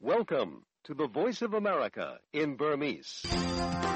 Welcome to the Voice of America in Burmese. ။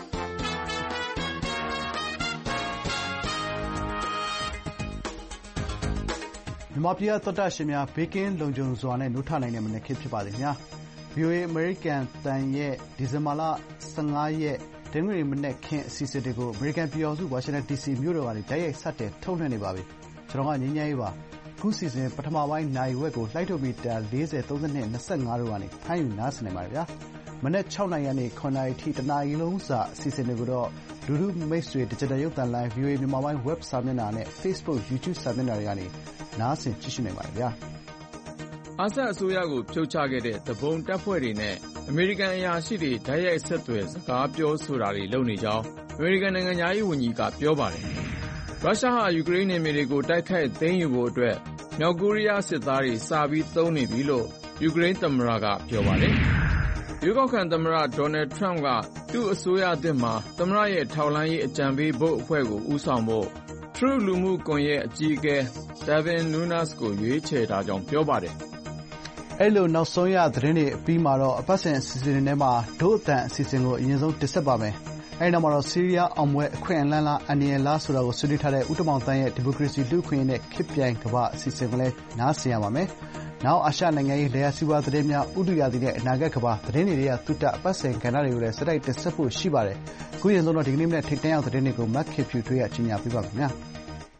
မြန်မာပြည်သောတာရှင်များဘေးကင်းလုံခြုံစွာနဲ့နှုတ်ထနိုင်တဲ့မနက်ခင်းဖြစ်ပါစေခင်ဗျာ။ VOA American တန်ရဲ့ဒီဇင်ဘာလ15ရက်တနင်္ဂနွေမနက်ခင်းအစီအစဉ်တွေကို American ပြည်တော်စု Washington DC မြို့တော်ကနေတိုက်ရိုက်ဆက်တင်ထုတ်လွှင့်နေပါပြီ။ကျွန်တော်ကငြိမ်းချမ်းရေးပါ။အခုစီစဉ်ပထမပိုင်းနိုင်ဝက်ကိုလှိုက်ထုတ်မီတာ40 32 25တို့ကနေဖမ်းယူနားဆင်နိုင်ပါတယ်ဗျာ။မနက်6နာရီကနေ9နာရီထိတနာရီလုံးစာအစီအစဉ်တွေကိုတော့လူလူမိတ်ဆွေ Digital ရုပ်သံလိုင်း VOA မြန်မာပိုင်း Web စာမျက်နှာနဲ့ Facebook YouTube စာမျက်နှာတွေကနေနားဆင်ကြည့်ရှုနိုင်ပါတယ်ဗျာ။အာဆတ်အစိုးရကိုဖြုတ်ချခဲ့တဲ့တပုံတပ်ဖွဲ့တွေနဲ့အမေရိကန်အရာရှိတွေဓာတ်ရိုက်ဆက်သွယ်စကားပြောဆိုတာတွေလုပ်နေကြောင်းအမေရိကန်နိုင်ငံသားရေးဝန်ကြီးကပြောပါတယ်။ရုရှားဟာယူကရိန်းနယ်မြေတွေကိုတိုက်ခိုက်သိမ်းယူဖို့အတွက်မြောက်ကိုရီးယားစစ်သားတွေစပြီးသုံးနေပြီလို့ယူကရိန်းသမ္မတကပြောပါတယ်။ရွေးကောက်ခံသမ္မတဒေါ်နယ်ထရမ့်ကသူ့အစိုးရအသစ်မှာသမ္မတရဲ့ထောက်လှမ်းရေးအကြံပေးဘုတ်အဖွဲ့ကိုဦးဆောင်ဖို့ True လူမှုကွန်ရက်အကြီးအကဲ Devin Nunes ကိုရွေးချယ်ထားကြောင်းပြောပါတယ်။အဲ့လိုနောက်ဆုံးရသတင်းတွေအပြီးမှာတော့အပတ်စဉ်အစီအစဉ်တွေထဲမှာဒုအသံအစီအစဉ်ကိုအရင်ဆုံးတင်ဆက်ပါမယ်။အဲ့နောက်မှာတော့ဆီးရီးယားအောင်ပွဲအခွင့်အလမ်းလားအန္တရာယ်လားဆိုတာကိုဆွေးနွေးထားတဲ့ဦးတမောင်တန်းရဲ့ဒီမိုကရေစီလူ့အခွင့်အရေးနဲ့ခေတ်ပြိုင်ကမ္ဘာအစီအစဉ်ကိုလည်းနားဆင်ရပါမယ်။နောက်အာရှနိုင်ငံရေးလျှက်စီးပွားသတင်းများဥတုရာသီနဲ့အနာဂတ်ကမ္ဘာသတင်းတွေကသုတအပတ်စဉ်ကဏ္ဍတွေကိုလည်းစတိုက်တင်ဆက်ဖို့ရှိပါတယ်။အခုရင်ဆုံးတော့ဒီကနေ့မနေ့ထိတ်တန့်ရောက်သတင်းတွေကိုမတ်ခေဖြူထွေးရကြီးညာပေးပါမယ်။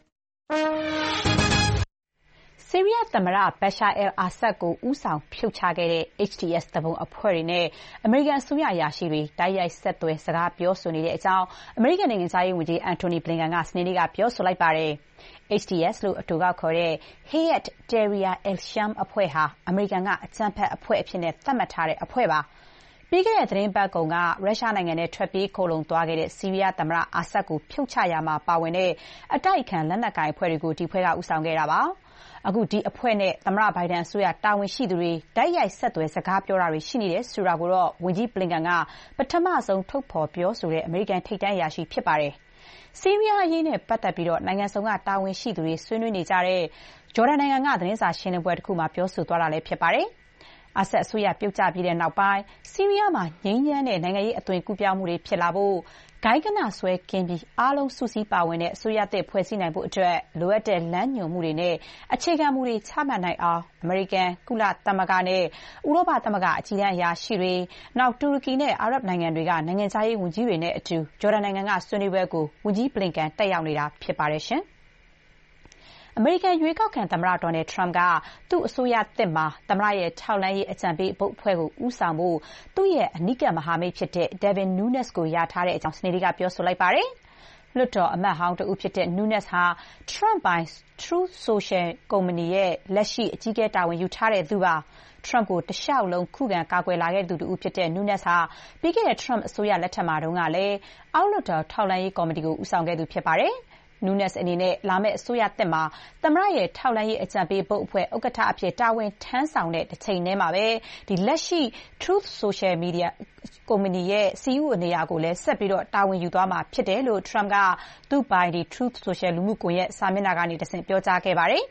ဆီးရီးယားသမ္မတဘရှာအယ်အာဆတ်ကိုဦးဆောင်ဖြုတ်ချခဲ့တဲ့ HTS သူပုန်အဖွဲ့တွေနဲ့အမေရိကန်အစိုးရအရာရှိတွေတိုက်ရိုက်ဆက်သွယ်စကားပြောဆိုနေတဲ့အကြောင်းအမေရိကန်နိုင်ငံခြားရေးဝန်ကြီးအန်တိုနီဘလင်ကန်ကစနေနေ့ကပြောဆိုလိုက်ပါတယ်။ HTS လို့အတိုကောက်ခေါ်တဲ့ Hayat Tahrir al-Sham အဖွဲ့ဟာအမေရိကန်ကအကြမ်းဖက်အဖွဲ့အဖြစ်သတ်မှတ်ထားတဲ့အဖွဲ့ပါ။ပြီးခဲ့တဲ့သီတင်းပတ်ကုန်ကရုရှားနိုင်ငံထဲထွက်ပြေးခိုလှုံသွားခဲ့တဲ့ဆီးရီးယားသမ္မတအာဆတ်ကိုဖြုတ်ချရာမှာပါဝင်တဲ့အတိုက်အခံလက်နက်ကိုင်အဖွဲ့တွေကိုဒီအဖွဲ့ကဦးဆောင်ခဲ့တာပါ။အခုဒီအဖွဲ့နဲ့သမ္မတဘိုင်ဒန်အစိုးရတာဝန်ရှိသူတွေတိုက်ရိုက်ဆက်သွယ်စကားပြောတာတွေရှိနေတယ်ဆိုတာကိုတော့ဝန်ကြီးဘလင်ကန်ကပထမဆုံးထုတ်ဖော်ပြောဆိုတဲ့အမေရိကန်ထိပ်တန်းအရာရှိဖြစ်ပါတယ်။ဆီးရီးယားအရေးနဲ့ပတ်သက်ပြီးနိုင်ငံစုံကတာဝန်ရှိသူတွေဆွေးနွေးနေကြတဲ့ဂျော်ဒန်နိုင်ငံကသတင်းစာရှင်းလင်းပွဲတစ်ခုမှာပြောဆိုသွားတာလည်းဖြစ်ပါတယ်။အာဆတ်အစိုးရပြုတ်ကျပြီးတဲ့နောက်ပိုင်းဆီးရီးယားမှာငြိမ်းချမ်းတဲ့နိုင်ငံရေးအသွင်ကူးပြောင်းမှုတွေဖြစ်လာဖို့ဂိုဏ်းဂဏဆွဲကင်းပြီးအားလုံးစုစည်းပါဝင်တဲ့အစိုးရသစ်ဖွဲ့စည်းနိုင်ဖို့အတွက်လိုအပ်တဲ့လမ်းညွှန်မှုတွေနဲ့အခြေခံမူတွေချမှတ်နိုင်အောင်အမေရိကန်ကုလသမဂ္ဂနဲ့ဥရောပသမဂ္ဂအကြီးတန်းအရာရှိတွေနောက်တူရကီနဲ့အာရပ်နိုင်ငံတွေကနိုင်ငံခြားရေးဝန်ကြီးတွေနဲ့အတူဂျော်ဒန်နိုင်ငံကဆွေးနွေးပွဲကိုဝန်ကြီးဘလင်ကန်တက်ရောက်နေတာဖြစ်ပါတယ်ရှင်။အမေရိကန်ရွေးကောက်ခံသမ္မတဒေါ်နယ်ထရမ့်ကသူ့အစိုးရသစ်မှာသမ္မတရဲ့ထောက်လှမ်းရေးအကြံပေးဘုတ်အဖွဲ့ကိုဦးဆောင်ဖို့သူ့ရဲ့အနီးကပ်မဟာမိတ်ဖြစ်တဲ့ Devin Nunes ကိုယာထားတဲ့အကြောင်းစနေနေ့ကပြောဆိုလိုက်ပါတယ်။လွှတ်တော်အမတ်ဟောင်းတဦးဖြစ်တဲ့ Nunes ဟာ Trump ပိုင် Truth Social ကုမ္ပဏီရဲ့လက်ရှိအကြီးအကဲတာဝန်ယူထားတဲ့သူပါ။ Trump ကိုတလျှောက်လုံးခုခံကာကွယ်လာခဲ့သူတဦးဖြစ်တဲ့ Nunes ဟာပြီးခဲ့တဲ့ Trump အစိုးရလက်ထက်မှာတုန်းကလည်းအောက်လွှတ်တော်ထောက်လှမ်းရေးကော်မတီကိုဦးဆောင်ခဲ့သူဖြစ်ပါတယ်။ Nunes အနေနဲ့လာမယ့်အစိုးရသစ်မှာသမ္မတရဲ့ထောက်လှမ်းရေးအကြံပေးဘုတ်အဖွဲ့ဥက္ကဋ္ဌအဖြစ်တာဝန်ထမ်းဆောင်တဲ့တစ်ချိန်တည်းမှာပဲလက်ရှိ Truth Social Media ကုမ္ပဏီရဲ့ CEO နေရာကိုလည်းဆက်ပြီးတာဝန်ယူသွားမှာဖြစ်တယ်လို့ Trump ကသူ့ပိုင် Truth Social လူမှုကွန်ရက်စာမျက်နှာကနေတဆင့်ပြောကြားခဲ့ပါတယ်။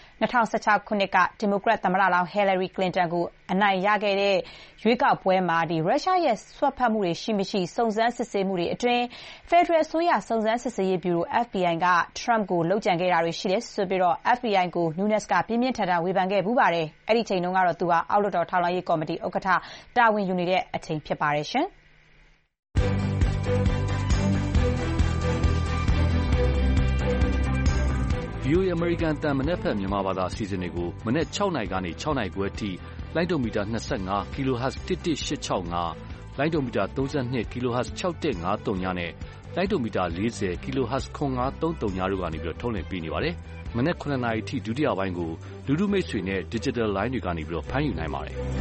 2016ခုနှစ်ကဒီမိုကရက်သမ္မတလောင်း Hillary Clinton ကိုအနိုင်ရခဲ့တဲ့ရွေးကောက်ပွဲမှာရုရှားရဲ့စွက်ဖက်မှုတွေရှိမရှိစုံစမ်းစစ်ဆေးမှုတွေအတွင်းဖက်ဒရယ်အစိုးရစုံစမ်းစစ်ဆေးရေးဗျူရို FBI က Trump ကိုလုပ်ကြံခဲ့တာတွေရှိတယ်ဆိုပြီး FBI ကို Nunes ကပြင်းပြင်းထန်ထန်ဝေဖန်ခဲ့ဘူးပါတယ်။အဲ့ဒီချိန်တုန်းကတော့သူဟာအောက်လွှတ်တော်ထောက်လှမ်းရေးကော်မတီဥက္ကဋ္ဌတာဝန်ယူနေတဲ့အချိန်ဖြစ်ပါတယ်ရှင်။ VOA American တန်မနက်ဖက်မြန်မာဘာသာအစီအစဉ်တွေကိုမနက်6နာရီကနေ6နာရီခွဲအထိလိုင်းဒိုမီတာ25 kHz 11865လိုင်းဒိုမီတာ32 kHz 6153ညနဲ့လိုင်းဒိုမီတာ40 kHz 9533တို့ကနေထုတ်လွှင့်ပေးနေပါတယ်။မနက်9နာရီအထိဒုတိယပိုင်းကိုလူထုမိတ်ဆွေနဲ့ Digital Line တွေကနေဖမ်းယူနိုင်ပါတယ်။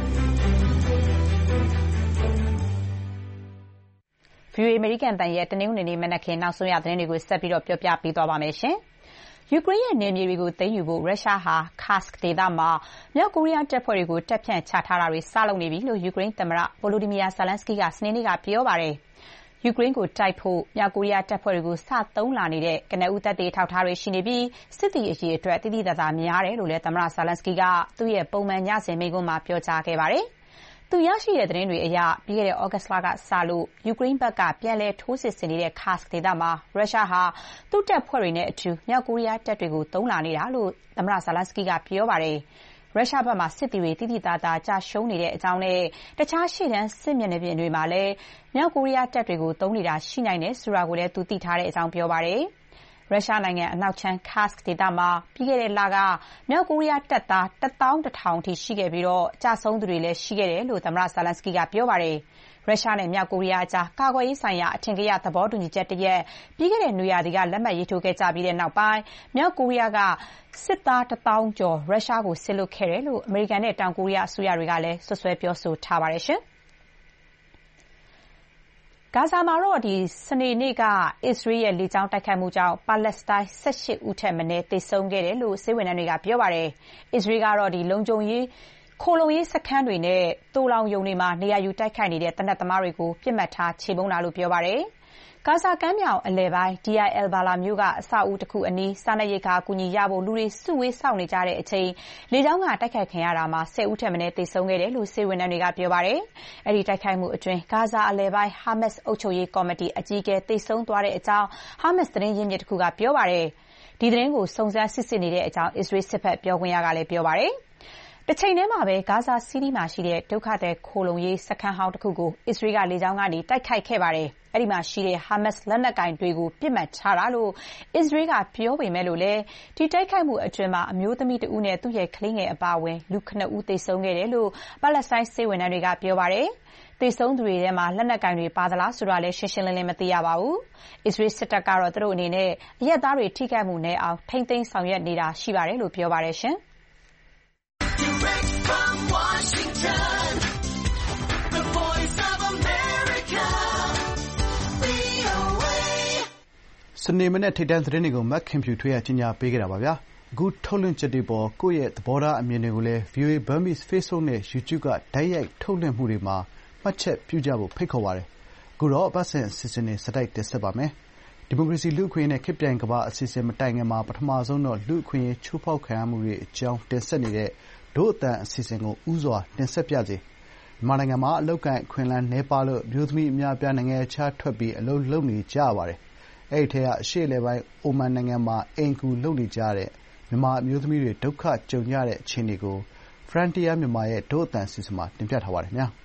VOA American တန်ရဲ့တနင်္ဂနွေနေ့မနက်ခင်းနောက်ဆုံးရသတင်းတွေကိုဆက်ပြီးပြောပြပေးသွားပါမယ်ရှင်။ယူကရိန်းရဲ့နယ်မြေတွေကိုသိမ်းယူဖို့ရုရှားဟာ Kursk ဒေသမှာမြောက်ကိုရီးယားတပ်ဖွဲ့တွေကိုတပ်ဖြန့်ချထားတာတွေစလုပ်နေပြီလို့ယူကရိန်းသမ္မတ Volodymyr Zelensky ကစနေနေ့ကပြောပါတယ်။ယူကရိန်းကိုတိုက်ဖို့မြောက်ကိုရီးယားတပ်ဖွဲ့တွေကိုစသုံးလာနေတဲ့ကနဦးသက်သေထောက်ထားတွေရှိနေပြီးစစ်သည်အရေးအတွက်တိတိကျကျများတယ်လို့လည်းသမ္မတ Zelensky ကသူ့ရဲ့ပုံမှန်ညစဉ်မိန့်ခွန်းမှာပြောကြားခဲ့ပါတယ်။သူရရှိတဲ့သတင်းတွေအရပြီးခဲ့တဲ့ဩဂတ်စ်လကစလို့ယူကရိန်းဘက်ကပြန်လည်ထိုးစစ်ဆင်နေတဲ့ Kursk ဒေသမှာရုရှားဟာသူ့တပ်ဖွဲ့တွေနဲ့အတူမြောက်ကိုရီးယားတပ်တွေကိုသုံးလာနေတာလို့သမ္မတ Zelenskyy ကပြောပါတယ်။ရုရှားဘက်မှာစစ်သည်တွေတိတိကျကျကျရှုံးနေတဲ့အကြောင်းနဲ့တခြားရှေ့တန်းစစ်မျက်နှာပြင်တွေမှာလည်းမြောက်ကိုရီးယားတပ်တွေကိုသုံးနေတာရှိနိုင်တယ်ဆိုတာကိုလည်းသူသိထားတဲ့အကြောင်းပြောပါတယ်။ရုရှားနိုင်ငံအနောက်ခြမ်း Kursk ဒေသမှာပြီးခဲ့တဲ့လကမြောက်ကိုရီးယားတပ်သား 11,000 အထိရှိခဲ့ပြီးကျဆုံးသူတွေလည်းရှိခဲ့တယ်လို့သမ္မတ Zelenskyy ကပြောပါတယ်။ရုရှားနဲ့မြောက်ကိုရီးယားအကြားကာကွယ်ရေးဆိုင်ရာအထင်ကရသဘောတူညီချက်တရပ်ပြီးခဲ့တဲ့နွေရာသီကလက်မှတ်ရေးထိုးခဲ့ကြပြီးတဲ့နောက်ပိုင်းမြောက်ကိုရီးယားကစစ်သား 1,000 ကျော်ရုရှားကိုစေလွှတ်ခဲ့တယ်လို့အမေရိကန်နဲ့တောင်ကိုရီးယားအစိုးရတွေကလည်းစွပ်စွဲပြောဆိုထားပါတယ်။ဂါဇာမှာစနေနေ့ကအစ္စရေးရဲ့လေကြောင်းတိုက်ခိုက်မှုကြောင့်ပါလက်စတိုင်း18ဦးထက်မနည်းသေဆုံးခဲ့တယ်လို့ဆေးဝန်ထမ်းတွေကပြောပါတယ်။အစ္စရေးကတော့လုံခြုံရေးခိုလှုံရေးစခန်းတွေနဲ့သိုလှောင်ရုံတွေမှာနေရာယူတိုက်ခိုက်နေတဲ့သေနတ်သမားတွေကိုပစ်မှတ်ထားချေမှုန်းတာလို့ပြောပါတယ်။ဂါဇာကမ်းမြောင်အလယ်ပိုင်း Deir el-Balah မြို့ကအဆောက်အဦတစ်ခုအနီးစားနပ်ရိက္ခာအကူအညီရဖို့လူတွေစုဝေးစောင့်နေကြတဲ့အချိန်လေကြောင်းကတိုက်ခိုက်ခံရတာမှာ10ဦးထက်မနည်းသေဆုံးခဲ့တယ်လို့ဆေးဝန်ထမ်းတွေကပြောပါတယ်။အဲဒီတိုက်ခိုက်မှုအတွင်းဂါဇာအလယ်ပိုင်း Hamas အုပ်ချုပ်ရေးကော်မတီအကြီးအကဲသေဆုံးသွားတဲ့အကြောင်း Hamas သတင်းရင်းမြစ်တစ်ခုကပြောပါတယ်။ဒီသတင်းကိုစုံစမ်းစစ်ဆေးနေတဲ့အကြောင်းအစ္စရေးစစ်ဘက်ပြောခွင့်ရကလည်းပြောပါတယ်။တချိန်တည်းမှာပဲဂါဇာစီးတီးမှာရှိတဲ့ဒုက္ခသည်ခိုလှုံရေးစခန်းဟောင်းတစ်ခုကိုအစ္စရေးကလေကြောင်းကနေတိုက်ခိုက်ခဲ့ပါတယ်။အဲဒီမှာရှိတဲ့ Hamas လက်နက်ကိုင်တွေကိုပစ်မှတ်ထားတာလို့အစ္စရေးကပြောပေမဲ့လို့လည်းဒီတိုက်ခိုက်မှုအတွင်းမှာအမျိုးသမီးတဦးနဲ့သူ့ရဲ့ကလေးငယ်အပါအဝင်လူ9ဦးသေဆုံးခဲ့တယ်လို့ပါလက်စတိုင်းစစ်ဝန်ထမ်းတွေကပြောပါတယ်။သေဆုံးသူတွေထဲမှာလက်နက်ကိုင်တွေပါသလားဆိုတာလည်းရှင်းရှင်းလင်းလင်းမသိရပါဘူး။အစ္စရေးစစ်တပ်ကတော့သူတို့အနေနဲ့အရပ်သားတွေထိခိုက်မှုနည်းအောင်ထိန်းသိမ်းဆောင်ရွက်နေတာရှိပါတယ်လို့ပြောပါတယ်ရှင်။ Direct from Washington, the voice of America, VOA. စနေမနေ့ထိပ်တန်းသတင်းတွေကိုမက်ခင်ဖြူထွေးကကြီးညာပေးခဲ့တာပါဗျာ။အခုထုတ်လွှင့်ချက်တွေပေါ်ကိုယ့်ရဲ့သဘောထားအမြင်တွေကိုလည်း VOA Burmese Facebook နဲ့ YouTube ကတိုက်ရိုက်ထုတ်လွှင့်မှုတွေမှာမှတ်ချက်ပြုကြဖို့ဖိတ်ခေါ်ပါတယ်။အခုတော့အပတ်စဉ်အစီအစဉ်တွေစတိုက်တင်ဆက်ပါမယ်။ဒီမိုကရေစီလူ့အခွင့်အရေးနဲ့ခေတ်ပြိုင်ကမ္ဘာအစီအစဉ်မတိုင်ခင်မှာပထမဆုံးတော့လူ့အခွင့်အရေးချိုးဖောက်ခံရမှုတွေအကြောင်းတင်ဆက်နေတဲ့ဒို့အတန်အစီအစဉ်ကိုဥစွာတင်ဆက်ပြစေ။မြန်မာနိုင်ငံမှာအလုပ်ကိုင်အခွင့်အလမ်းနည်းပါးလို့အမျိုးသမီးအများအပြားနိုင်ငံခြားထွက်ပြီးအလုပ်လုပ်နေကြရပါတယ်။အဲဒီထဲကအရှေ့အလယ်ပိုင်းအိုမန်နိုင်ငံမှာအိမ်ကူလုပ်နေကြတဲ့မြန်မာအမျိုးသမီးတွေဒုက္ခကြုံကြတဲ့အခြေအနေကို Frontier မြန်မာရဲ့ဒို့အတန်အစီအစဉ်မှာတင်ပြထားပါတယ်ခင်ဗျာ။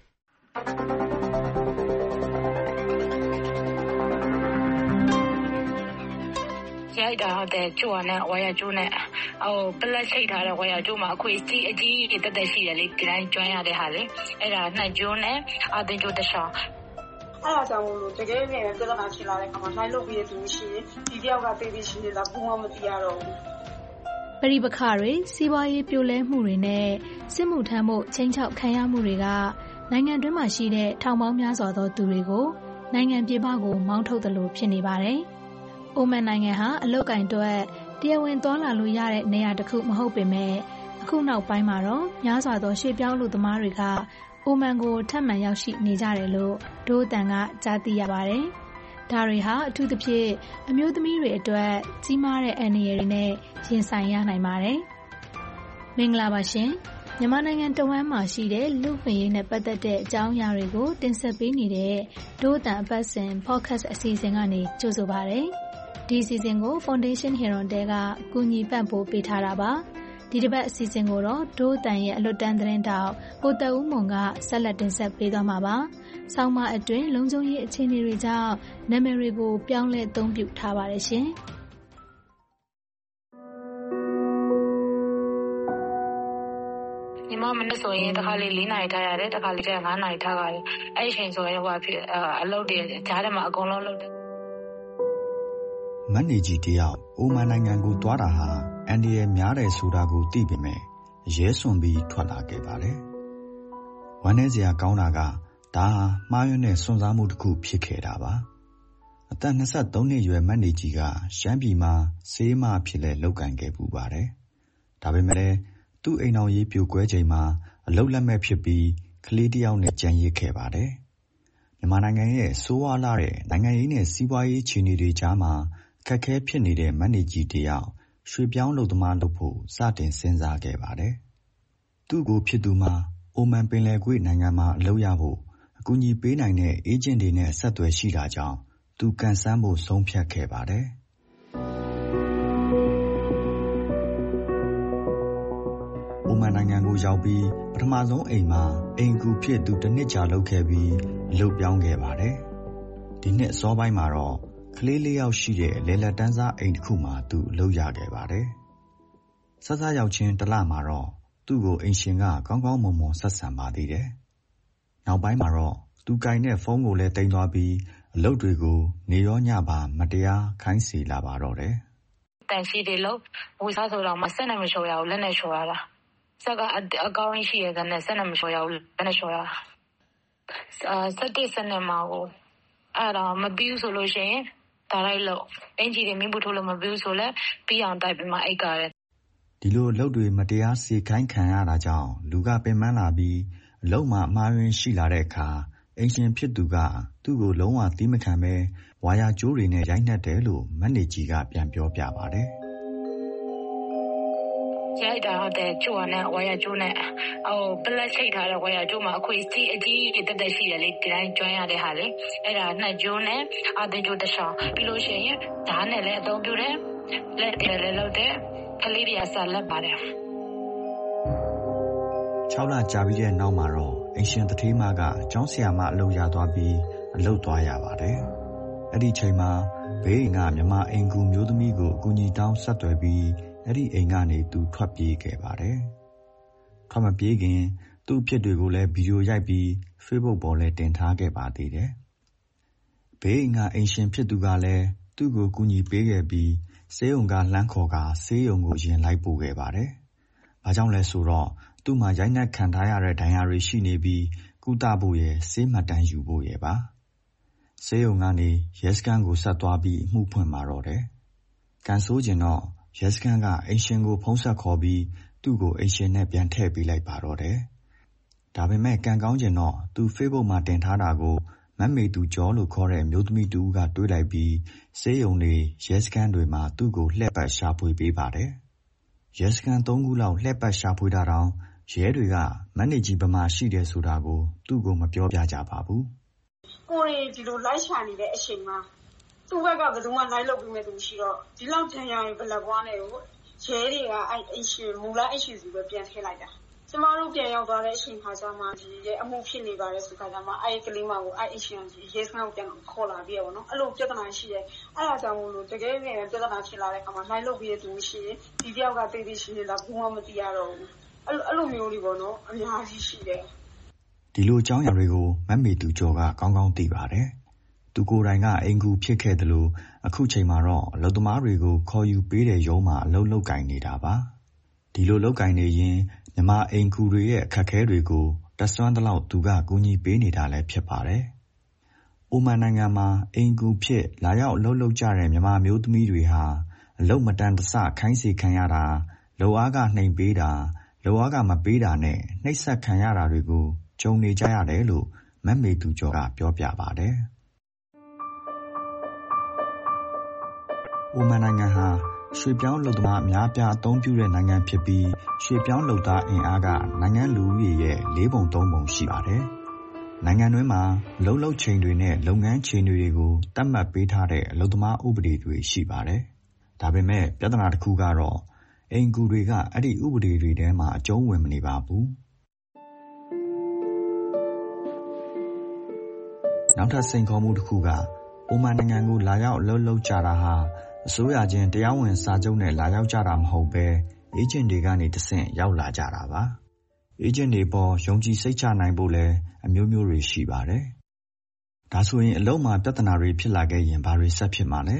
ရိုက်တာဟုတ်တယ်ကျိုးနဲ့ဝါရကျိုးနဲ့ပလက်ချိတ်ထားတဲ့ဝါရကျိုးမှာအခွေအကြီးတက်တက်ရှိတယ်လေဒီတိုင်းကျွမ်းရတဲ့ဟာလေအဲ့ဒါနှက်ကျိုးနဲ့အသင်ကျိုးတစ်ချောင်းအဲ့ဒါကြောင့်လို့တကယ်နဲ့ပြဿနာဖြစ်လာတဲ့ခါမှာနိုင်လို့ပြီးရသူရှိရင်ဒီတယောက်ကတေးသေးရှိနေတာဘူးမှမသိရတော့ဘူးပရိပခတွေစီးပွားရေးပြိုလဲမှုတွေနဲ့စစ်မှုထမ်းမှုချင်းချောက်ခံရမှုတွေကနိုင်ငံတွင်းမှာရှိတဲ့ထောင်ပေါင်းများစွာသောသူတွေကိုနိုင်ငံပြည်ပကိုမောင်းထုတ်သလိုဖြစ်နေပါတယ်။အိုမန်နိုင်ငံဟာအလုပ်ကိုင်အတွက်တရားဝင်သွားလာလို့ရတဲ့နေရာတစ်ခုမဟုတ်ပေမဲ့အခုနောက်ပိုင်းမှာတော့များစွာသောရွှေ့ပြောင်းလူသမားတွေကအိုမန်ကိုထပ်မံရောက်ရှိနေကြတယ်လို့ဒို့အတန်ကကြားသိရပါတယ်။ဒါတွေဟာအထူးသဖြင့်အမျိုးသမီးတွေအတွက်ကြီးမားတဲ့အန္တရာယ်တွေနဲ့ရင်ဆိုင်ရနိုင်ပါတယ်။မင်္ဂလာပါရှင်။မြန်မာနိုင်ငံတဝန်းမှာရှိတဲ့လူ့အခွင့်အရေးနဲ့ပတ်သက်တဲ့အကြောင်းအရာတွေကိုတင်ဆက်ပေးနေတဲ့ဒို့အတန်အပတ်စဉ် podcast အစီအစဉ်ကနေကြိုဆိုပါရစေ။ဒီအစီအစဉ်ကို Foundation Heron တဲကကူညီပံ့ပိုးပေးထားတာပါ။ဒီတစ်ပတ်အစီအစဉ်ကိုတော့ဒို့အတန်ရဲ့အလွတ်တန်းသတင်းတောက်ကိုသက်ဦးမွန်ကဆက်လက်တင်ဆက်ပေးသွားမှာပါ။ဆောင်းပါးအတွင်းလုံခြုံရေးအခြေအနေတွေကြောင့်နာမည်တွေကိုပြောင်းလဲအသုံးပြုထားပါတယ်ရှင်။ညီမမနေ့ဆိုရင်တစ်ခါလေး4နာရီထားရတယ်တစ်ခါလေးကျ5နာရီထားရတယ်အဲ့ဒီချိန်ဆိုရင်ဟိုဖြစ်အလုပ်တွေကြားထဲမှာအကုန်လုံးလုပ်တယ်မန်နေကြီးတယောက်အိုမန်နိုင်ငံကိုသွားတာဟာအန်ဒီရဲ့များတယ်ဆိုတာကိုသိပေမဲ့ရဲစွန်ပြီးထွက်လာခဲ့ပါတယ်။ဝမ်းနည်းစရာကောင်းတာကဒါဟာမှားယွင်းတဲ့စွန့်စားမှုတစ်ခုဖြစ်ခဲ့တာပါ။အသက်23နှစ်အရွယ်မန်နေကြီးကရှမ်းပြည်မှာဆေးမဖြစ်လဲလောက်ကန်ခဲ့ပူပါတယ်။ဒါပေမဲ့သူ့အိမ်အောင်ရေးပြိုကွဲချိန်မှာအလုတ်လက်မဲ့ဖြစ်ပြီးကလေးတယောက်နဲ့ကြံရစ်ခဲ့ပါတယ်။မြန်မာနိုင်ငံရဲ့ဆိုးဝါးလာတဲ့နိုင်ငံရေးနဲ့စီးပွားရေးအခြေအနေတွေကြားမှာခက်ခဲဖြစ်နေတဲ့မန်နေကြီးတယောက်ရွှေပြောင်းလုပ်သမားလုပ်ဖို့စတင်စဉ်းစားခဲ့ပါတယ်။သူ့ကိုဖြစ်သူမှာအိုမန်ပင်လယ်ကွေ့နိုင်ငံမှာအလုပ်ရဖို့အကူအညီပေးနိုင်တဲ့အေဂျင့်တွေနဲ့အဆက်အသွယ်ရှိတာကြောင့်သူကန်ဆန်းဖို့ဆုံးဖြတ်ခဲ့ပါတယ်။အိုမန်နိုင်ငံကိုရောက်ပြီးပထမဆုံးအိမ်မှာအိမ်ကူဖြစ်သူတစ်နှစ်ကြာလုပ်ခဲ့ပြီးအလုပ်ပြောင်းခဲ့ပါတယ်။ဒီနှစ်အစောပိုင်းမှာတော့ကလေး၄ယောက်ရှိတဲ့လေလက်တန်းစားအိမ်တစ်ခုမှာသူအလုပ်ရခဲ့ပါတယ်။ဆက်စားရောက်ချင်းတစ်လမှာတော့သူ့ကိုအိမ်ရှင်ကကောင်းကောင်းမွန်မွန်ဆက်ဆံပါသေးတယ်။နောက်ပိုင်းမှာတော့သူကင်တဲ့ဖုန်းကိုလည်းတင်သွားပြီးအလုပ်တွေကိုနေရောညပါမတရားခိုင်းစေလာပါတော့တယ်။တန်ရှိတယ်လို့ဝေစားဆိုတော့မဆက်နဲ့မလျှော်ရဘူးလက်နဲ့လျှော်ရတာ။စက်ကအကောင်းရှိရတဲ့နဲ့ဆက်နဲ့မလျှော်ရဘူးလက်နဲ့လျှော်ရတာ။စက်နဲ့မှာကိုအဲ့တော့မပြီးဘူးဆိုလို့ရှိရင်ဒါလိုက်လို့အင်ဂျီတွေမင်းဘူးထိုးလို့မပြီးဘူးဆိုလဲပြီးအောင်တိုက်ပြီးမှအိတ်ကားတယ်။ဒီလိုအလုပ်တွေမတရားစေခိုင်းခံရတာကြောင့်လူကပင်ပန်းလာပြီးအလုပ်မှာအမှားယွင်းရှိလာတဲ့အခါအိမ်ရှင်ဖြစ်သူကသူ့ကိုလုံးဝသီးမခံပဲဝါယာကြိုးတွေနဲ့ရိုက်နှက်တယ်လို့မက်နေကြီးကပြန်ပြောပြပါတယ်။ရိုက်တာဟုတ်တယ်ကြိုးနဲ့ဝါယာကြိုးနဲ့ပလက်ချိတ်ထားတဲ့ဝါယာကြိုးမှာအခွေအကြီးတက်ရှိတယ်လေဒီတိုင်းကျွမ်းရတဲ့ဟာလေအဲ့ဒါနှစ်ကြိုးနဲ့အသင်ကြိုးတစ်ချောင်းပြီးလို့ရှိရင်ဓာတ်နဲ့လည်းအသုံးပြုတယ်လက်လည်းလုပ်တယ်ကလေးတွေကဆက်လက်ပါတယ် 6လကြာပြီးတဲ့နောက်မှာတော့အင်ရှင်တထေးမကကျောင်းဆရာမအလုပ်ရသွားပြီးအလုပ်သွားရပါတယ်။အဲ့ဒီချိန်မှာဘေးအိမ်ကမြမအိမ်ကူမျိုးသမီးကိုအကူအညီတောင်းဆက်သွယ်ပြီးအဲ့ဒီအိမ်ကနေသူထွက်ပြေးခဲ့ပါတယ်။ထွက်မပြေးခင်သူ့အဖြစ်တွေကိုလည်းဗီဒီယိုရိုက်ပြီး Facebook ပေါ်လည်းတင်ထားခဲ့ပါသေးတယ်။ဘေးအိမ်ကအိမ်ရှင်ဖြစ်သူကလည်းသူ့ကိုကူညီပေးခဲ့ပြီးဆေးရုံကလှမ်းခေါ်ကဆေးရုံကိုရင်လိုက်ပို့ခဲ့ပါတယ်။ဘာကြောင့်လဲဆိုတော့သူ့မှာရိုက်နှက်ခံထားရတဲ့ဒဏ်ရာတွေရှိနေပြီးကုသဖို့ရယ်ဆေးမှတ်တမ်းယူဖို့ရယ်ပါ။ဆေးရုံကနေရဲစခန်းကိုဆက်သွားပြီးအမှုဖွင့်มาတော့တယ်။ကန်ဆိုးကျင်တော့ရဲစခန်းကအိမ်ရှင်ကိုဖုန်းဆက်ခေါ်ပြီးသူ့ကိုအိမ်ရှင်နဲ့ပြန်ထည့်ပေးလိုက်ပါတော့တယ်။ဒါပေမဲ့ကန်ကောင်းကျင်တော့သူ Facebook မှာတင်ထားတာကိုမတ်မေသူကျော်လို့ခေါ်တဲ့အမျိုးသမီးတူကတွေးလိုက်ပြီးဆေးရုံတွေရဲစခန်းတွေမှာသူ့ကိုလှည့်ပတ်ရှာဖွေပေးပါတယ်။ရဲစခန်း3ခုလောက်လှည့်ပတ်ရှာဖွေတာတောင်ရဲတွေကမန်နေဂျီဘမှာရှိတယ်ဆိုတာကိုသူ့ကိုမပြောပြကြပါဘူး။ကိုရီဒီလိုလိုက်ရှာနေတဲ့အချိန်မှာသူ့ဘက်ကဘယ်သူမှလိုက်လုပ်ပြီးမဲ့သူရှိတော့ဒီလောက်တန်ရရင်ဘလက်ပွားနဲ့ကိုရဲတွေကအဲ့အရှင်မူလာအရှင်စုပဲပြန်ထည့်လိုက်တာ။ကျမတို့ပြန်ရောက်သွားတဲ့အချိန်ခါကျမှဒီရဲ့အမှုဖြစ်နေပါတယ်ဆိုခါကျမှအဲ့ကလေးမကိုအဲ့အရှင်ကြီးရဲစခန်းကိုပြန်ခေါ်လာပြီးတော့နော်အဲ့လိုပြဿနာရှိတယ်။အဲ့ဒါကြောင့်မို့လို့တကယ်နဲ့ပြဿနာဖြစ်လာတဲ့အခါမှာလိုက်လုပ်ပြီးတဲ့သူရှိရင်ဒီတယောက်ကတေးသေးရှိနေတာဘူးမှမသိရတော့ဘူး။အဲ့လိုမျိုးတွေပေါ့နော်အများကြီးရှိတယ်ဒီလိုအကြောင်းအရာတွေကိုမတ်မေသူကျော်ကကောင်းကောင်းသိပါတယ်သူကိုယ်တိုင်ကအိမ်ကူဖြစ်ခဲ့တယ်လို့အခုချိန်မှာတော့အလုပ်သမားတွေကိုခေါ်ယူပေးတဲ့ရုံးမှာအလုပ်လုပ်ကင်နေတာပါဒီလိုလုပ်ကင်နေရင်မြမအိမ်ကူတွေရဲ့အခက်အခဲတွေကိုတဆွမ်းတလောက်သူကကူညီပေးနေတာလည်းဖြစ်ပါတယ်အိုမန်နိုင်ငံမှာအိမ်ကူဖြစ်လာရောက်အလုပ်လုပ်ကြတဲ့မြမမျိုးသမီးတွေဟာအလုပ်မတန်တဆခိုင်းစေခံရတာလုပ်အားကနှိမ်ပေးတာလုပ်အားကမပေးတာနဲ့နှိပ်စက်ခံရတာတွေကိုကြုံနေကြရတယ်လို့မတ်မေသူကျော်ကပြောပြပါတယ်။အိုမန်နိုင်ငံဟာရွှေပြောင်းလုပ်သားအများပြားအသုံးပြုတဲ့နိုင်ငံဖြစ်ပြီးရွှေပြောင်းလုပ်သားအင်အားကနိုင်ငံလူဦးရေရဲ့4 ပုံ 3 ပုံရှိပါတယ်။နိုင်ငံတွင်းမှာလုပ်ချိန်တွေနဲ့လုပ်ငန်းချိန်တွေကိုသတ်မှတ်ပေးထားတဲ့အလုပ်သမားဥပဒေတွေရှိပါတယ်။ဒါပေမဲ့ပြဿနာတစ်ခုကတော့အိမ်ကူတွေကအဲ့ဒီဥပဒေတွေထဲမှာအကျုံးဝင်မနေပါဘူးနောက်ထပ်စိန်ခေါ်မှုတစ်ခုကအိုမန်နိုင်ငံကိုလာရောက်အလုပ်လုပ်ကြတာဟာအစိုးရချင်းတရားဝင်စာချုပ်နဲ့လာရောက်ကြတာမဟုတ်ပဲအေဂျင့်တွေကနေတဆင့်ရောက်လာကြတာပါအေဂျင့်တွေပေါ်ယုံကြည်စိတ်ချနိုင်ဖို့လည်းအမျိုးမျိုးတွေရှိပါတယ်ဒါဆိုရင်အလုပ်မှာပြဿနာတွေဖြစ်လာခဲ့ရင်ဘာတွေဆက်ဖြစ်မှာလဲ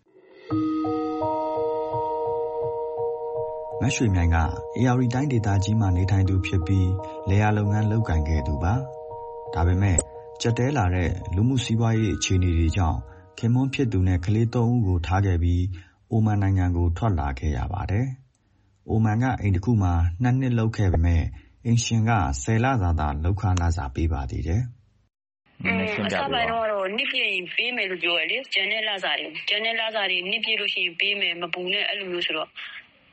မရွှေမြိုင်ကအေယာရီတိုင်းဒေသကြီးမှာနေထိုင်သူဖြစ်ပြီးလယ်ယာလုပ်ငန်းလုပ်ကိုင်ခဲ့သူပါဒါပေမဲ့ကျက်တဲလာတဲ့လူမှုစီးပွားရေးအခြေအနေတွေကြောင့်ခင်မွန်းဖြစ်သူနဲ့ကလေး3ဦးကိုထားခဲ့ပြီးအိုမန်နိုင်ငံကိုထွက်လာခဲ့ရပါတယ်အိုမန်ကအိမ်တစ်ခုမှာ2 နှစ်လုပ်ခဲ့ပေမဲ့အင်ရှင်က10 လသာလောက်ခလာစာပေးပါသေးတယ်အစပိုင်းတော့နှစ်ပြည့်ပေးမယ်လို့ပြောရလေကျန်တဲ့လစာတွေနှစ်ပြည့်လို့ရှိရင်ပေးမယ်မပူနဲ့အဲ့လိုမျိုးဆိုတော့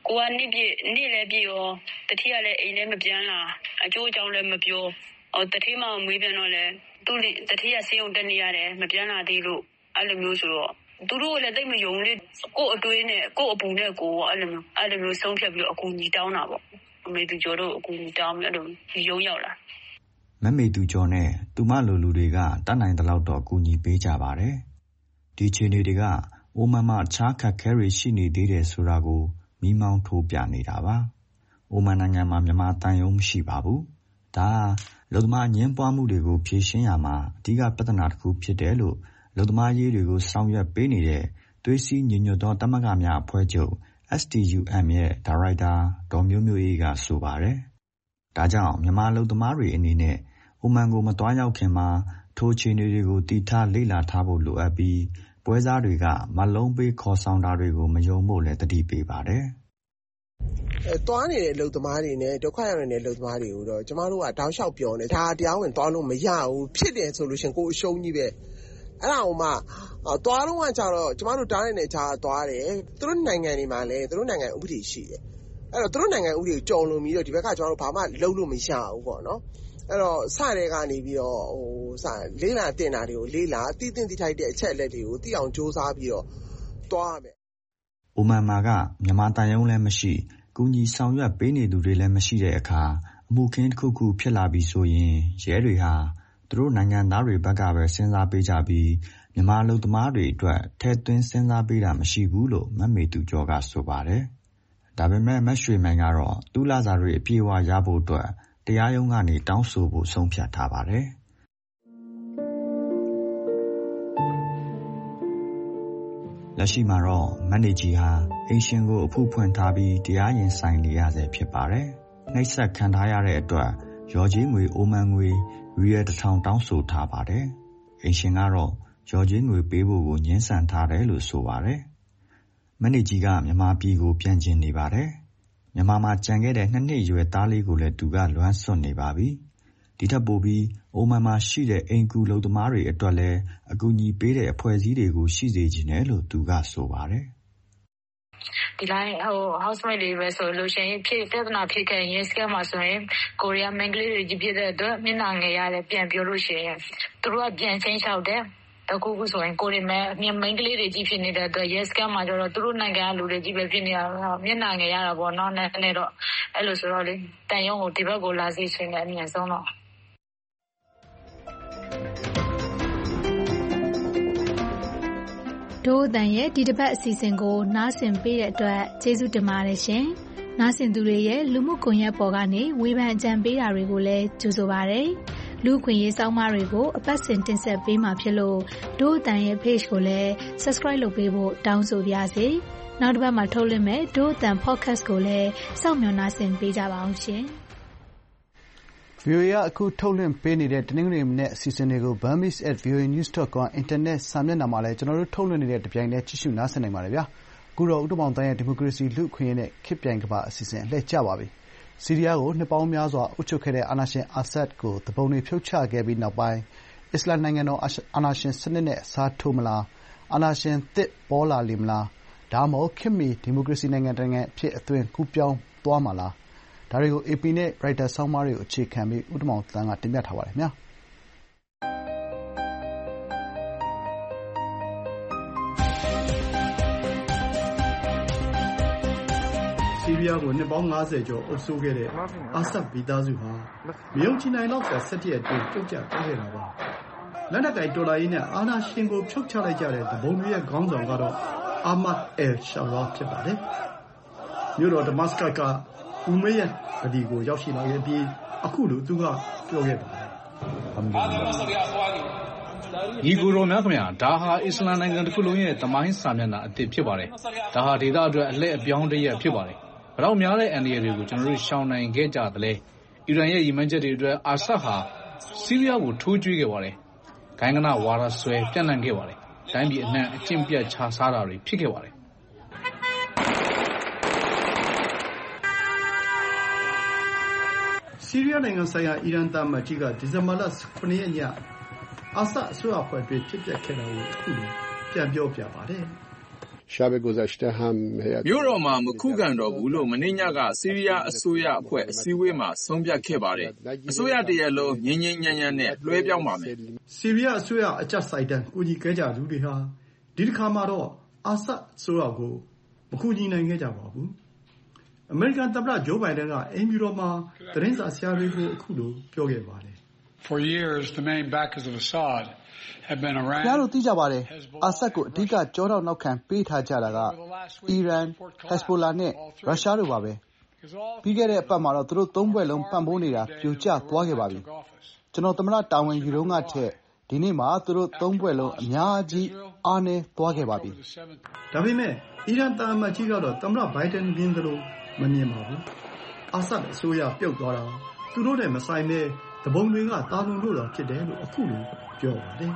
ကိုကနေ့လည်းပြည့်ရောတတိယလည်းအိမ်လည်းမပြန်လာအကျိုးအကြောင်းလည်းမပြောတတိမမွေးပြန်တော့လည်းသူ့တတိယစေးုံတက်နေရတယ်မပြန်လာသေးလို့အဲ့လိုမျိုးဆိုတော့သူတို့လည်းတိတ်မယုံလေကို့အတွေးနဲ့ကို့အပူနဲ့ကိုအဲ့လိုမျိုးဆုံးဖြတ်ပြီးတော့အကူကြီးတောင်းတာပေါ့အမေသူကျော်တို့အကူကြီးတောင်းပြီးအဲ့လိုရုံရောက်လာမမေသူကျော်နဲ့သူမလိုလူတွေကတတ်နိုင်တဲ့လောက်တော့ကူညီပေးကြပါတယ်ဒီခြေနေတွေကအိုမန်မှာအခြားခက်ခဲတွေရှိနေသေးတယ်ဆိုတာကိုမိမောင်းထိုးပြနေတာပါအိုမန်နိုင်ငံမှာမြန်မာတန်ယုံမရှိပါဘူးဒါလူသမားညှင်းပွားမှုတွေကိုဖြေရှင်းရမှာအဓိကပြဿနာတစ်ခုဖြစ်တယ်လို့လူသမားရေးတွေကိုဆောင်ရွက်ပေးနေတဲ့သွေးစည်းညီညွတ်သောတမကများအဖွဲ့ချုပ် STUM ရဲ့ဒါရိုက်တာဒေါ်မျိုးမျိုးအေးကဆိုပါတယ်ဒါကြောင့်မြန်မာလူသမားတွေအနေနဲ့အိုမန်ကိုမတွားရောက်ခင်မှာထိုးချေနေတွေကိုတည်ထားလေ့လာထားဖို့လိုအပ်ပြီးပွဲစားတွေကမလုံးပေးခေါ်ဆောင်တာတွေကိုမယုံဖို့လည်းတတိပေးပါတယ်တွားနေတဲ့အလုပ်သမားတွေနဲ့ဒုက္ခရောက်နေတဲ့အလုပ်သမားတွေကိုတော့ကျမတို့ကတောက်လျှောက်ပြောနေဒါတရားဝင်တွားလို့မရဘူးဖြစ်တယ်ဆိုလို့ရှင်ကိုအရှုံးကြီးပဲအဲ့ဒါကိုမှတွားတော့ကကြတော့ကျမတို့တားနေတဲ့ခြားတွားတယ်သူတို့နိုင်ငံတွေမှာလည်းသူတို့နိုင်ငံဥပဒေရှိတယ်အဲ့တော့သူတို့နိုင်ငံဥပဒေကိုကြော်လွန်ပြီးတော့ဒီဘက်ကကျမတို့ဘာမှလုပ်လို့မရဘူးပေါ့နော်အဲ့တော့စတဲ့ကနေပြီးတော့လေးလာတင်တာတွေကိုလေးလာတိတိထိုက်တဲ့အချက်အလက်တွေကိုသိအောင်စ조사ပြီးတော့တွားရမယ်အိုမန်မှာကမြန်မာတန်ယုံလည်းမရှိကူညီဆောင်ရွက်ပေးနေသူတွေလည်းမရှိတဲ့အခါအမှုခင်းတစ်ခုခုဖြစ်လာပြီဆိုရင်ရဲတွေဟာသူတို့နိုင်ငံသားတွေဘက်ကပဲစဉ်းစားပေးကြပြီးမြန်မာလူသမားတွေအတွက်ထဲသွင်းစဉ်းစားပေးတာမရှိဘူးလို့မမေသူကျော်ကဆိုပါတယ်ဒါပေမဲ့မရွှေမိုင်ကတော့သူ့လာစာတွေအပြည့်အဝရဖို့အတွက်တရားရုံးကနေတောင်းဆိုဖို့ဆုံးဖြတ်ထားပါတယ်လက်ရှိမှာတော့မန်နေဂျီဟာအိမ်ရှင်ကိုအဖို့ဖွင့်ထားပြီးတရားရင်ဆိုင်နေရဆဲဖြစ်ပါတယ်နှိပ်စက်ခံထားရတဲ့အတွက်ရော်ကြီးငွေအိုမန်ငွေရီရ1000တောင်းဆိုထားပါတယ်အိမ်ရှင်ကတော့ရော်ကြီးငွေပေးဖို့ကိုညှင်းဆန်ထားတယ်လို့ဆိုပါတယ်မန်နေဂျီကမြန်မာပြည်ကိုပြန်ကျင်နေပါတယ်မြန်မာမှာကြံခဲ့တဲ့2နှစ်အရွယ်သားလေးကိုလည်းသူကလွမ်းဆွတ်နေပါပြီဒီထက်ပိုပြီးအိုမန်မှာရှိတဲ့အိမ်ကူလုံသမားတွေအတွက်လည်းအကူအညီပေးတဲ့အဖွဲ့အစည်းတွေကိုရှိစေချင်တယ်လို့သူကဆိုပါတယ်ဒီလိုက်housemate တွေပဲဆိုလို့ရှိရင်ဖြစ်ပြဿနာဖြစ်ခဲ့ရင်စကမှာဆိုရင်ကိုရီးယားမင်္ဂလိတွေကြီးဖြစ်တဲ့အတွက်မျက်နှာငယ်ရတယ်ပြန်ပြောလို့ရှိရင်သူတို့ကပြန်ချင်းလျှောက်တယ်တကူကူဆိုရင်ကိုရီးယားမင်္ဂလိတွေကြီးဖြစ်နေတဲ့အတွက် yes ကမှာကျတော့သူတို့နိုင်ငံကလူတွေကြီးပဲဖြစ်နေတာမျက်နှာငယ်ရတာပေါ့နော်နည်းတော့အဲ့လိုဆိုတော့လေတန်ရုံကိုဒီဘက်ကိုလာစီချင်းလည်းအမြင်ဆုံးတော့ဒို့အတန်ရဲ့ဒီတစ်ပတ်အစီအစဉ်ကိုနားဆင်ပေးတဲ့အတွက်ကျေးဇူးတင်ပါတယ်ရှင်။နားဆင်သူတွေရဲ့လူမှုကွန်ရက်ပေါ်ကနေဝေဖန်အကြံပေးတာတွေကိုလည်းကြိုဆိုပါရစေ။လူခွင့်ရေးစောင်းမတွေကိုအပတ်စဉ်တင်ဆက်ပေးမှာဖြစ်လို့ဒို့အတန်ရဲ့ page ကိုလည်း subscribe လုပ်ပေးဖို့တောင်းဆိုပါရစေ။နောက်တစ်ပတ်မှာထုတ်လွှင့်မဲ့ဒို့အတန် podcast ကိုလည်းစောင့်မျှော်နားဆင်ပေးကြပါအောင်ရှင်။ VOA ကအခုထုတ်လွှင့်ပေးနေတဲ့တနင်္ဂနွေမနေ့အစီအစဉ်တွေကို burmese@voanews.com အင်တာနက်စာမျက်နှာမှာလည်းကျွန်တော်တို့ထုတ်လွှင့်နေတဲ့တပြိုင်တည်းကြည့်ရှုနားဆင်နိုင်ပါတယ်ဗျာအခုတော့ဦးတမောင်တန်းရဲ့ဒီမိုကရေစီလူ့အခွင့်အရေးနဲ့ခေတ်ပြိုင်ကမ္ဘာအစီအစဉ်အလှည့်ကျပါပြီဆီးရီးယားကိုနှစ်ပေါင်းများစွာအုပ်ချုပ်ခဲ့တဲ့အာဏာရှင်အာဆတ်ကိုတပုံတွေဖြုတ်ချခဲ့ပြီးနောက်ပိုင်းအစ္စလာမ်နိုင်ငံတော်အာဏာရှင်စနစ်နဲ့အစားထိုးမလားအာဏာရှင်သစ်ပေါ်လာလေမလားဒါမှမဟုတ်ခေတ်မီဒီမိုကရေစီနိုင်ငံတစ်နိုင်ငံအဖြစ်အသွင်ကူးပြောင်းသွားမှာလားဒါတွေကို AP နဲ့ Reuters ဆောင်းပါးတွေကိုအခြေခံပြီးဦးတမောင်သန်းကတင်ပြထားပါတယ်ခင်ဗျာဆီးရီးယားကိုနှစ်ပေါင်း90ကျော်အုပ်စိုးခဲ့တဲ့အာဆတ်မိသားစုဟာမယုံကြည်နိုင်လောက်စွာ17ရက်အတွင်းပြုတ်ကျသွားခဲ့တာပါလက်နက်ကိုင်တော်လှန်ရေးနဲ့အာဏာရှင်ကိုဖြုတ်ချလိုက်ကြတဲ့တပုံတွေရဲ့ခေါင်းဆောင်ကတော့အာမတ်အယ်ရှာရာဖြစ်ပါတယ်မြို့တော်ဒမတ်စကတ်ကဦးမေးရဲ့အဒီကိုရောက်ရှိလာခဲ့ပြီးအခုလိုသူကပြောခဲ့ပါတယ်ညီကိုတော်များခင်ဗျာဒါဟာအစ္စလာမ်နိုင်ငံတစ်ခုလုံးရဲ့သမိုင်းစာမျက်နှာအသစ်ဖြစ်ပါတယ်ဒါဟာဒေသအတွက်အလှည့်အပြောင်းတစ်ရပ်ဖြစ်ပါတယ်ဘယ်တော့များတဲ့အန်ဒီရတွေကိုကျွန်တော်တို့ရှောင်နိုင်ခဲ့ကြသလဲအီရန်ရဲ့ရည်မှန်းချက်တွေအတွက်အာဆတ်ဟာဆီးရီးယားကိုထိုးကျွေးခဲ့ပါတယ်ဂိုင်းကနဝါဒဆွဲပြန့်နှံ့ခဲ့ပါတယ်တိုင်းပြည်အနှံ့အကျင့်ပြတ်ခြားစားတာတွေဖြစ်ခဲ့ပါတယ်ဆီးရီးယားနိုင်ငံဆိုင်ရာအီရန်သံအမတ်ကြီးကဒီဇင်ဘာလ9ရက်ညအာဆတ်အစိုးရအဖွဲ့အတွင်းဖြစ်ပျက်ခဲ့တာကိုအခုလိုပြန်ပြောပြပါတယ်။မြို့တော်မှာမခုခံတော့ဘူးလို့မနေ့ညကဆီးရီးယားအစိုးရအဖွဲ့အစည်းအဝေးမှာဆုံးဖြတ်ခဲ့ပါတယ်။အစိုးရတရပ်လုံးငြိမ်းငြိမ်းချမ်းချမ်းနဲ့လွှဲပြောင်းပါမယ်။ဆီးရီးယားအစိုးရအကြပ်ဆိုင်တန်းကူညီခဲ့ကြသူတွေဟာဒီတစ်ခါမှာတော့အာဆတ်အစိုးရကိုမကူညီနိုင်ခဲ့ကြပါဘူး။အမေရိကန်သမ္မတဂျိုးဘိုင်ဒန်ကအိမ်ဖြူတော်မှာသတင်းစာဆရာတွေကိုအခုလိုပြောခဲ့ပါတယ်။ For years the main backers of Assad have been Iran. ခင်ဗျားတို့သိကြပါတယ်။အာဆတ်ကိုအဓိကကြောထောက်နောက်ခံပေးထားကြတာကအီရန်၊ ဟက်ဇ်ဘိုလာနဲ့ရုရှားတို့ပါပဲ။ပြီးခဲ့တဲ့အပတ်မှာတော့သူတို့သုံးဘက်လုံးပံ့ပိုးနေတာပြိုကျသွားခဲ့ပါပြီ။ကျွန်တော်သမ္မတတာဝန်ယူတုန်းကထက်ဒီနေ့မှာသူတို့သုံးဘက်လုံးအများကြီးအားနည်းသွားခဲ့ပါပြီ။ဒါပေမဲ့အီရန်သံအမတ်ကြီးကတော့သမ္မတဘိုင်ဒန်မြင်သလိုမမြင်ပါဘူး။အာဆတ်အစိုးရပြုတ်သွားတာသူတို့နဲ့မဆိုင်တဲ့တပုံတွေကတာလွန်လို့တော့ဖြစ်တယ်လို့အခုလိုပြောပါတယ်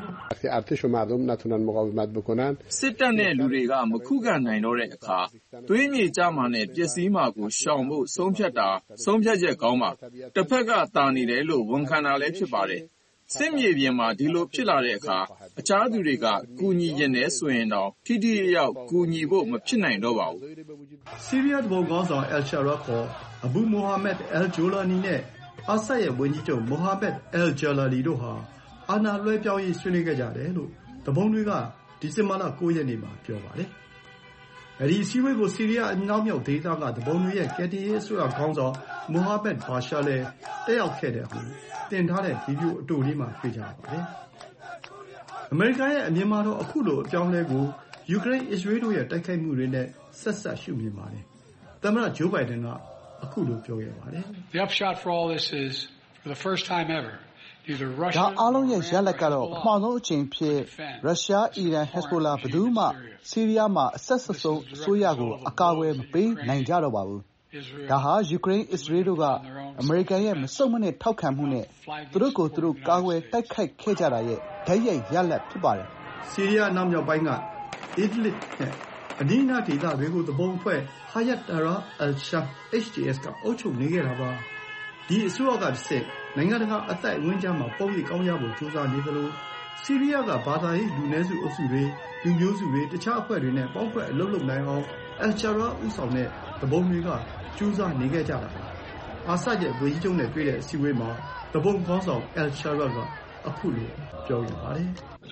။စစ်တပ်နဲ့လူတွေကမခုခံနိုင်တော့တဲ့အခါသွေးမြေကျမှာနဲ့ပျက်စီးမှာကိုရှောင်ဖို့ဆုံးဖြတ်ချက်ကောင်းပါ။တစ်ဖက်ကတာနေတယ်လို့ဝန်ခံတာလည်းဖြစ်ပါတယ်။စစ်မြေပြင်မှာဒီလိုဖြစ်လာတဲ့အခါအခြားသူတွေကကူညီရင်လည်းဆိုရင်တော့ထိထိရောက်ကူညီဖို့မဖြစ်နိုင်တော့ပါဘူး။ဆီးရီးယားဗိုလ်ခေါင်းဆောင်အယ်ရှာရာခေါ်အဘူမိုဟာမက်အယ်ဂျိုလာနီနဲ့အာဆတ်ရဲ့ဝန်ကြီးချုပ်မိုဟာမက်အယ်ဂျာလာလီတို့ဟာအာဏာလွှဲပြောင်းရေးဆွေးနွေးခဲ့ကြတယ်လို့တပုံတွေကဒီဇင်ဘာလ9 ရက်နေ့မှာပြောပါတယ်။အဲဒီအစည်းအဝေးကိုဆီးရီးယားအနောက်မြောက်ဒေသကတပုံတွေရဲ့ကယ်တင်ရေးအစိုးရခေါင်းဆောင်မိုဟာမက်ဘာရှာလည်းတက်ရောက်ခဲ့တယ်ဟုတင်ထားတဲ့ဗီဒီယိုအတိုလေးမှာတွေ့ကြပါတယ်။အမေရိကန်ရဲ့အမြင်မှာတော့အခုလိုအပြောင်းအလဲကိုယူကရိန်းအစ္စရေးတို့ရဲ့တိုက်ခိုက်မှုတွေနဲ့ဆက်ရှုမြင်ပါတယ်။သမ္မတဂျိုးဘိုင်ဒန်ကအခုလိုပြောခဲ့ပါတယ်။ The upshot for all this is for the first time ever ဒါအားလုံးရဲ့ရလဒ်ကတော့ပထမဆုံးအကြိမ်ဖြစ်ရုရှား၊အီရန်၊ဟက်ဇ်ဘိုလာဘယ်သူမှဆီးရီးယားမှာအဆက်ဆက်ဆုံးအစိုးရကိုအကာအကွယ်မပေးနိုင်ကြတော့ပါဘူး။ဒါဟာယူကရိန်း၊အစ္စရေးတို့ကအမေရိကန်ရဲ့မဆုတ်မနစ်ထောက်ခံမှုနဲ့သူတို့ကိုသူတို့ကာကွယ်တိုက်ခိုက်ခဲ့ကြတာရဲ့တိုက်ရိုက်ရလဒ်ဖြစ်ပါတယ်။ဆီးရီးယားအနောက်မြောက်ပိုင်းကအီဒလစ်နဲ့အနီးအနားဒေသတွေကိုတပုံအဖွဲ့ဟာယတ်တာရာအယ်ရှာ HTS ကအုပ်ချုပ်နေခဲ့တာပါ။ဒီအစိုးရကတစ်ဆင့်နိုင်ငံတကာအသိုက်အဝန်းကြားမှာပုံရိပ်ကောင်းရဖို့ကြိုးစားနေသလိုဆီးရီးယားကဘာသာရေးလူနည်းစုအုပ်စုတွေလူမျိုးစုတွေတခြားအဖွဲ့တွေနဲ့ပေါင်းဖွဲ့အလုပ်လုပ်နိုင်အောင်အယ်ရှာရာဦးဆောင်တဲ့တပုံတွေကကြိုးစားနေခဲ့ကြတာပါ။အာဆတ်ရဲ့ဝန်ကြီးချုပ်နဲ့တွေ့တဲ့အစည်းအဝေးမှာတပုံခေါင်းဆောင်အယ်ရှာရာကအခုလိုပြောခဲ့ပါတယ်လူ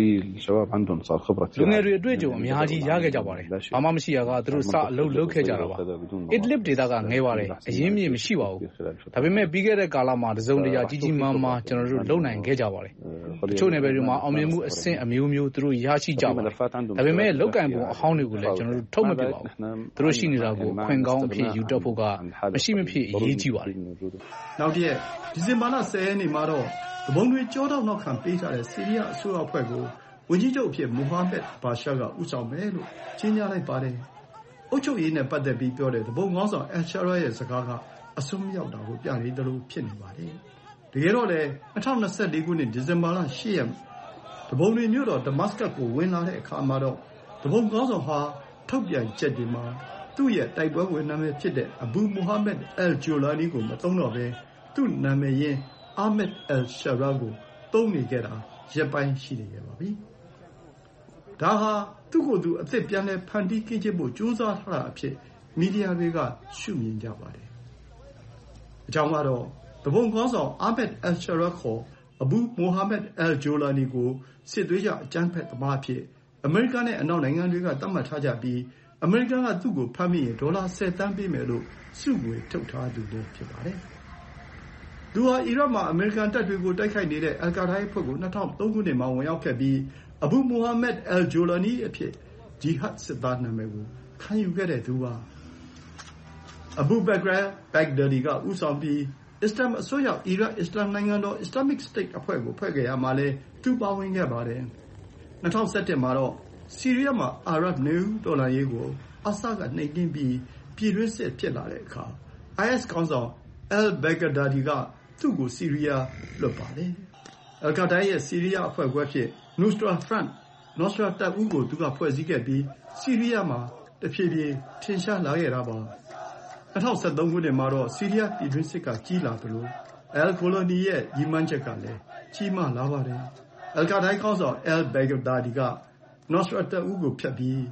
ငယ်တွေအတွေ့အကြုံအများကြီးရခဲ့ကြပါတယ်။ဘာမှမရှိရကသူတို့စအလုပ်လုပ်ခဲ့ကြတာပါ။အစ်ဒလစ်ဒေသကငယ်ပါတယ်။အရင်းမြစ်မရှိပါဘူး။ဒါပေမဲ့ပြီးခဲ့တဲ့ကာလမှာတစုံတရာကြီးကြီးမားမားကျွန်တော်တို့လုပ်နိုင်ခဲ့ကြပါတယ်။တချို့နယ်ပယ်တွေမှာအောင်မြင်မှုအဆင့်အမျိုးမျိုးသူတို့ရရှိကြပါတယ်။ဒါပေမဲ့လောက်ကင်ပုံအဟောင်းတွေကိုလည်းကျွန်တော်တို့ထုတ်မပြပါဘူး။သူတို့ရှိနေတာကိုခွင့်ကောင်းအဖြစ်ယူတတ်ဖို့ကမရှိမဖြစ်အရေးကြီးပါတယ်။နောက်တစ်ရက်ဒီဇင်ဘာလ10 ရက်နေ့မှာတော့တပုံတွေကြောထောက်နောက်ခံပေးထားတဲ့ဆီးရီးယားအစိုးရအဖွဲ့ကိုဝန်ကြီးချုပ်အဖြစ်မိုဟာမက်ဘာရှာကဦးဆောင်မယ်လို့ကြေညာလိုက်ပါတယ်။အုပ်ချုပ်ရေးနဲ့ပတ်သက်ပြီးပြောတဲ့တပုံခေါင်းဆောင်အယ်ရှာရာရဲ့စကားကအစွန်းမရောက်တာကိုပြနေတယ်လို့ဖြစ်နေပါတယ်။တကယ်တော့လေ2024ခုနှစ်ဒီဇင်ဘာလ10 ရက်တပုံတွေမြို့တော်ဒမတ်စကတ်ကိုဝင်လာတဲ့အခါမှာတော့တပုံခေါင်းဆောင်ဟာထုတ်ပြန်ချက်တွေမှာသူ့ရဲ့တိုက်ပွဲဝင်နာမည်ဖြစ်တဲ့အဘူမိုဟာမက်အယ်ဂျိုလာနီကိုမသုံးတော့ဘဲသူ့နာမည်ရင်းအာမက်အယ်ရှာရာကိုသုံးနေခဲ့တာရက်ပိုင်းရှိနေခဲ့ပါပြီ။ဒါဟာသူ့ကိုယ်သူအသက်ပြန်လဲဖန်တီးကင်းကျင်းဖို့ကြိုးစားထားတာအဖြစ်မီဒီယာတွေကရှုမြင်ကြပါတယ်။အကြောင်းကတော့တပုံခေါင်းဆောင်အာမက်အယ်ရှာရာခေါ်အဘူမိုဟာမက်အယ်ဂျိုလာနီကိုစစ်သွေးကြအကြမ်းဖက်သမားအဖြစ်အမေရိကန်နဲ့အနောက်နိုင်ငံတွေကသတ်မှတ်ထားကြပြီးအမေရိကန်ကသူ့ကိုဖမ်းမိရင်ဒေါ်လာ10 သန်းပေးမယ်လို့စုငွေထုတ်ထားသူလည်းဖြစ်ပါတယ်။သူဟာအီရတ်မှာအမေရိကန်တပ်တွေကိုတိုက်ခိုက်နေတဲ့အယ်ကာဒါအဖွဲ့ကို2003ခုနှစ်မှာဝင်ရောက်ခဲ့ပြီးအဘူမိုဟာမက်အယ်ဂျိုလာနီအဖြစ်ဂျီဟတ်စစ်သားနာမည်ကိုခံယူခဲ့တဲ့သူပါ။အဘူဘက်ဂရာဘက်ဒါဒီကဦးဆောင်ပြီးအစ္စလာမ်အစိုးရအီရတ်အစ္စလာမ်နိုင်ငံတော် Islamic State အဖွဲ့ကိုဖွဲ့ခဲ့ရမှာလဲသူပါဝင်ခဲ့ပါတယ်။2017မှာတော့ဆီးရီးယားမှာအာရပ်နယူးတော်လှန်ရေးကိုအာဆတ်ကနှိမ်နင်းပြီးပြည်တွင်းစစ်ဖြစ်လာတဲ့အခါ IS ခေါင်းဆောင်အယ်ဘဂဒါဒီကသူ့ကိုဆီးရီးယားလွှတ်ပါတယ်။အယ်ကာဒါရဲ့ဆီးရီးယားအဖွဲ့ခွဲဖြစ်နူစရာဖရန့်နော်စရာတပ်ဦးကိုသူကဖွဲ့စည်းခဲ့ပြီးဆီးရီးယားမှာတဖြည်းဖြည်းထင်ရှားလာခဲ့တာပါ။2013ခုနှစ်မှာတော့ဆီးရီးယားပြည်တွင်းစစ်ကကြီးလာသလိုအယ်ကိုလိုနီရဲ့ရည်မှန်းချက်ကလည်းကြီးမားလာပါတယ်။အယ်ကာဒါခေါင်းဆောင်အယ်ဘဂဒါဒီကနော်စရာတပ်ဦးကိုဖျက်ပြီး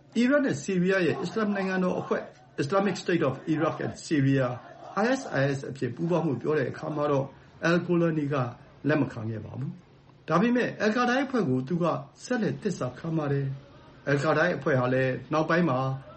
အီရတ်နဲ့ဆီးရီးယားရဲ့အစ္စလာမ်နိုင်ငံတော်အဖွဲ့ Islamic State of Iraq and Syria ISIS အဖြစ်ပူးပေါင်းမှုပြောတဲ့အခါမှာတော့ al-Golani ကလက်မခံခဲ့ပါဘူး။ဒါပေမဲ့ al-Qaeda အဖွဲ့ကိုသူကဆက်လက်သစ္စာခံပါတယ်။ al-Qaeda အဖွဲ့ဟာလည်းနောက်ပိုင်းမှာ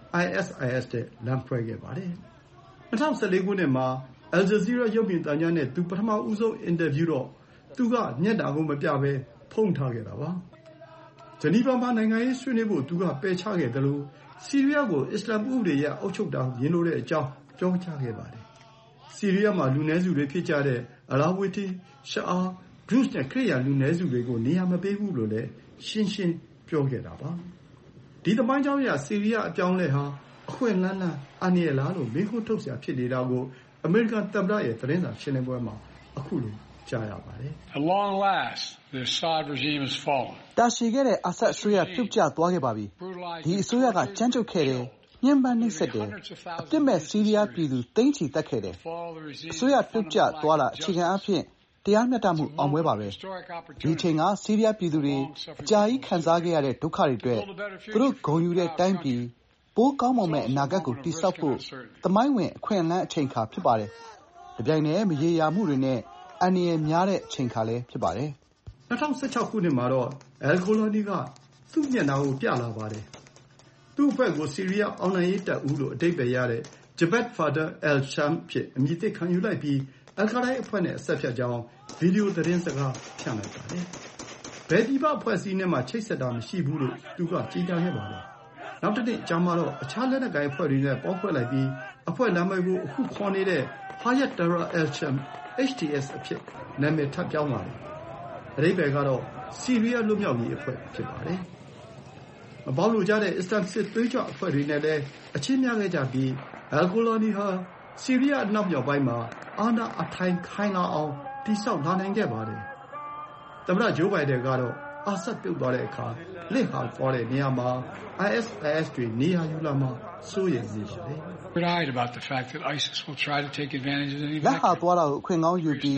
ISIS တဲ့လမ်းဖွဲ့ခဲ့ပါတယ်။2014 ခုနှစ်မှာ Al Jazeera ရုပ်မြင်သံကြားနဲ့သူပထမဦးဆုံးအင်တာဗျူးတော့သူကမျက်နှာကိုမပြဘဲဖုံးထားခဲ့တာပါ။ဂျနီဗာမှာနိုင်ငံရေးဆွေးနွေးဖို့သူကပယ်ချခဲ့တယ်လို့ဆီးရီးယားကိုအစ္စလာမ်ဥပဒေအရအုပ်ချုပ်တာမြင်လို့တဲ့အကြောင်းပြောကြားခဲ့ပါတယ်။ဆီးရီးယားမှာလူနည်းစုတွေဖြစ်ကြတဲ့အလာဝီတီ၊ရှအာ၊ဒရုဇ်နဲ့ခရစ်ယာန်လူနည်းစုတွေကိုနေရာမပေးဘူးလို့လည်းရှင်းရှင်းပြောခဲ့တာပါ။ဒီသမိုင်းကြောင်းအရဆီးရီးယားအပြောင်းအလဲဟာအခွင့်အလမ်းအန္တရာယ်လားလို့မေးခွန်းထုတ်စရာဖြစ်နေတာကိုအမေရိကန်သမ္မတရဲ့သတင်းစာရှင်းလင်းပွဲမှာအခုလိုကြားရပါတယ်။ At long last, the Assad regime has fallen. တာရှည်ခဲ့တဲ့အာဆတ်အစိုးရပြုတ်ကျသွားခဲ့ပါပြီ။ဒီအစိုးရကကြမ်းကြုတ်ခဲ့တယ်။ညှဉ်းပန်းနှိပ်စက်တယ်။အပြစ်မဲ့ဆီးရီးယားပြည်သူသိန်းချီသတ်ခဲ့တယ်။အစိုးရပြုတ်ကျသွားတာအခြေခံအားဖြင့်တရားမျှတမှုအောင်ပွဲပါပဲ။ဒီအချိန်ကဆီးရီးယားပြည်သူတွေအကြာကြီးခံစားခဲ့ရတဲ့ဒုက္ခတွေအတွက်သူတို့ဂုဏ်ယူတဲ့တိုင်းပြည်ပိုးကောင်းမွန်မဲ့အနာဂတ်ကိုတည်ဆောက်ဖို့သမိုင်းဝင်အခွင့်အလမ်းအချိန်အခါဖြစ်ပါတယ်။ဒီပြိုင်နဲ့မရေရာမှုတွေနဲ့အန္တရာယ်များတဲ့အချိန်အခါလည်းဖြစ်ပါတယ်။2016 ခုနှစ်မှာတော့ al-Golani ကသူ့မျက်နှာကိုပြလာပါတယ်။သူ့အဖွဲ့ကိုဆီးရီးယားအောင်နိုင်ရေးတပ်ဦးလို့အဓိပ္ပာယ်ရတဲ့ Jabhat Fateh al-Sham ဖြစ်အမည်သစ်ခံယူလိုက်ပြီး al-Qaeda အဖွဲ့နဲ့အဆက်ဖြတ်ကြောင်းဗီဒီယိုသတင်းစကားဖြန့်လိုက်ပါတယ်။ဘယ်ပြည်ပအဖွဲ့အစည်းနဲ့မှချိတ်ဆက်တာမရှိဘူးလို့သူကကြေညာခဲ့ပါတယ်။နောက်တစ်နှစ်ကြာမှတော့အခြားလက်နက်ကိုင်အဖွဲ့တွေနဲ့ပေါင်းဖွဲ့လိုက်ပြီးအဖွဲ့နာမည်ကိုအခုခေါ်နေတဲ့ Hayat Tahrir al-Sham HTS အဖြစ်နာမည်ထပ်ပြောင်းပါတယ်။အဓိပ္ပာယ်ကတော့ဆီးရီးယားလွတ်မြောက်ရေးအဖွဲ့ဖြစ်ပါတယ်။မပေါလို့ကြတဲ့အစ္စလာမ်စစ်သွေးကြွအဖွဲ့တွေနဲ့လည်းအချင်းများခဲ့ကြပြီး al-Golani ဟာဆီးရီးယားအနောက်မြောက်ပိုင်းမှာအာဏာအထိုင်ခိုင်လာအောင်တည်ဆောက်လာနိုင်ခဲ့ပါတယ်။သမ္မတဂျိုးဘိုင်ဒန်ကတော့အာဆတ်ပြုတ်သွားတဲ့အခါလက်ဟာသွားတဲ့နေရာမှာ ISIS တွေနေရာယူလာမှာစိုးရိမ်နေပါတယ်။ Right about the fact that ISIS will try to take advantage of any လက်ဟာသွားတာကိုအခွင့်ကောင်းယူပြီး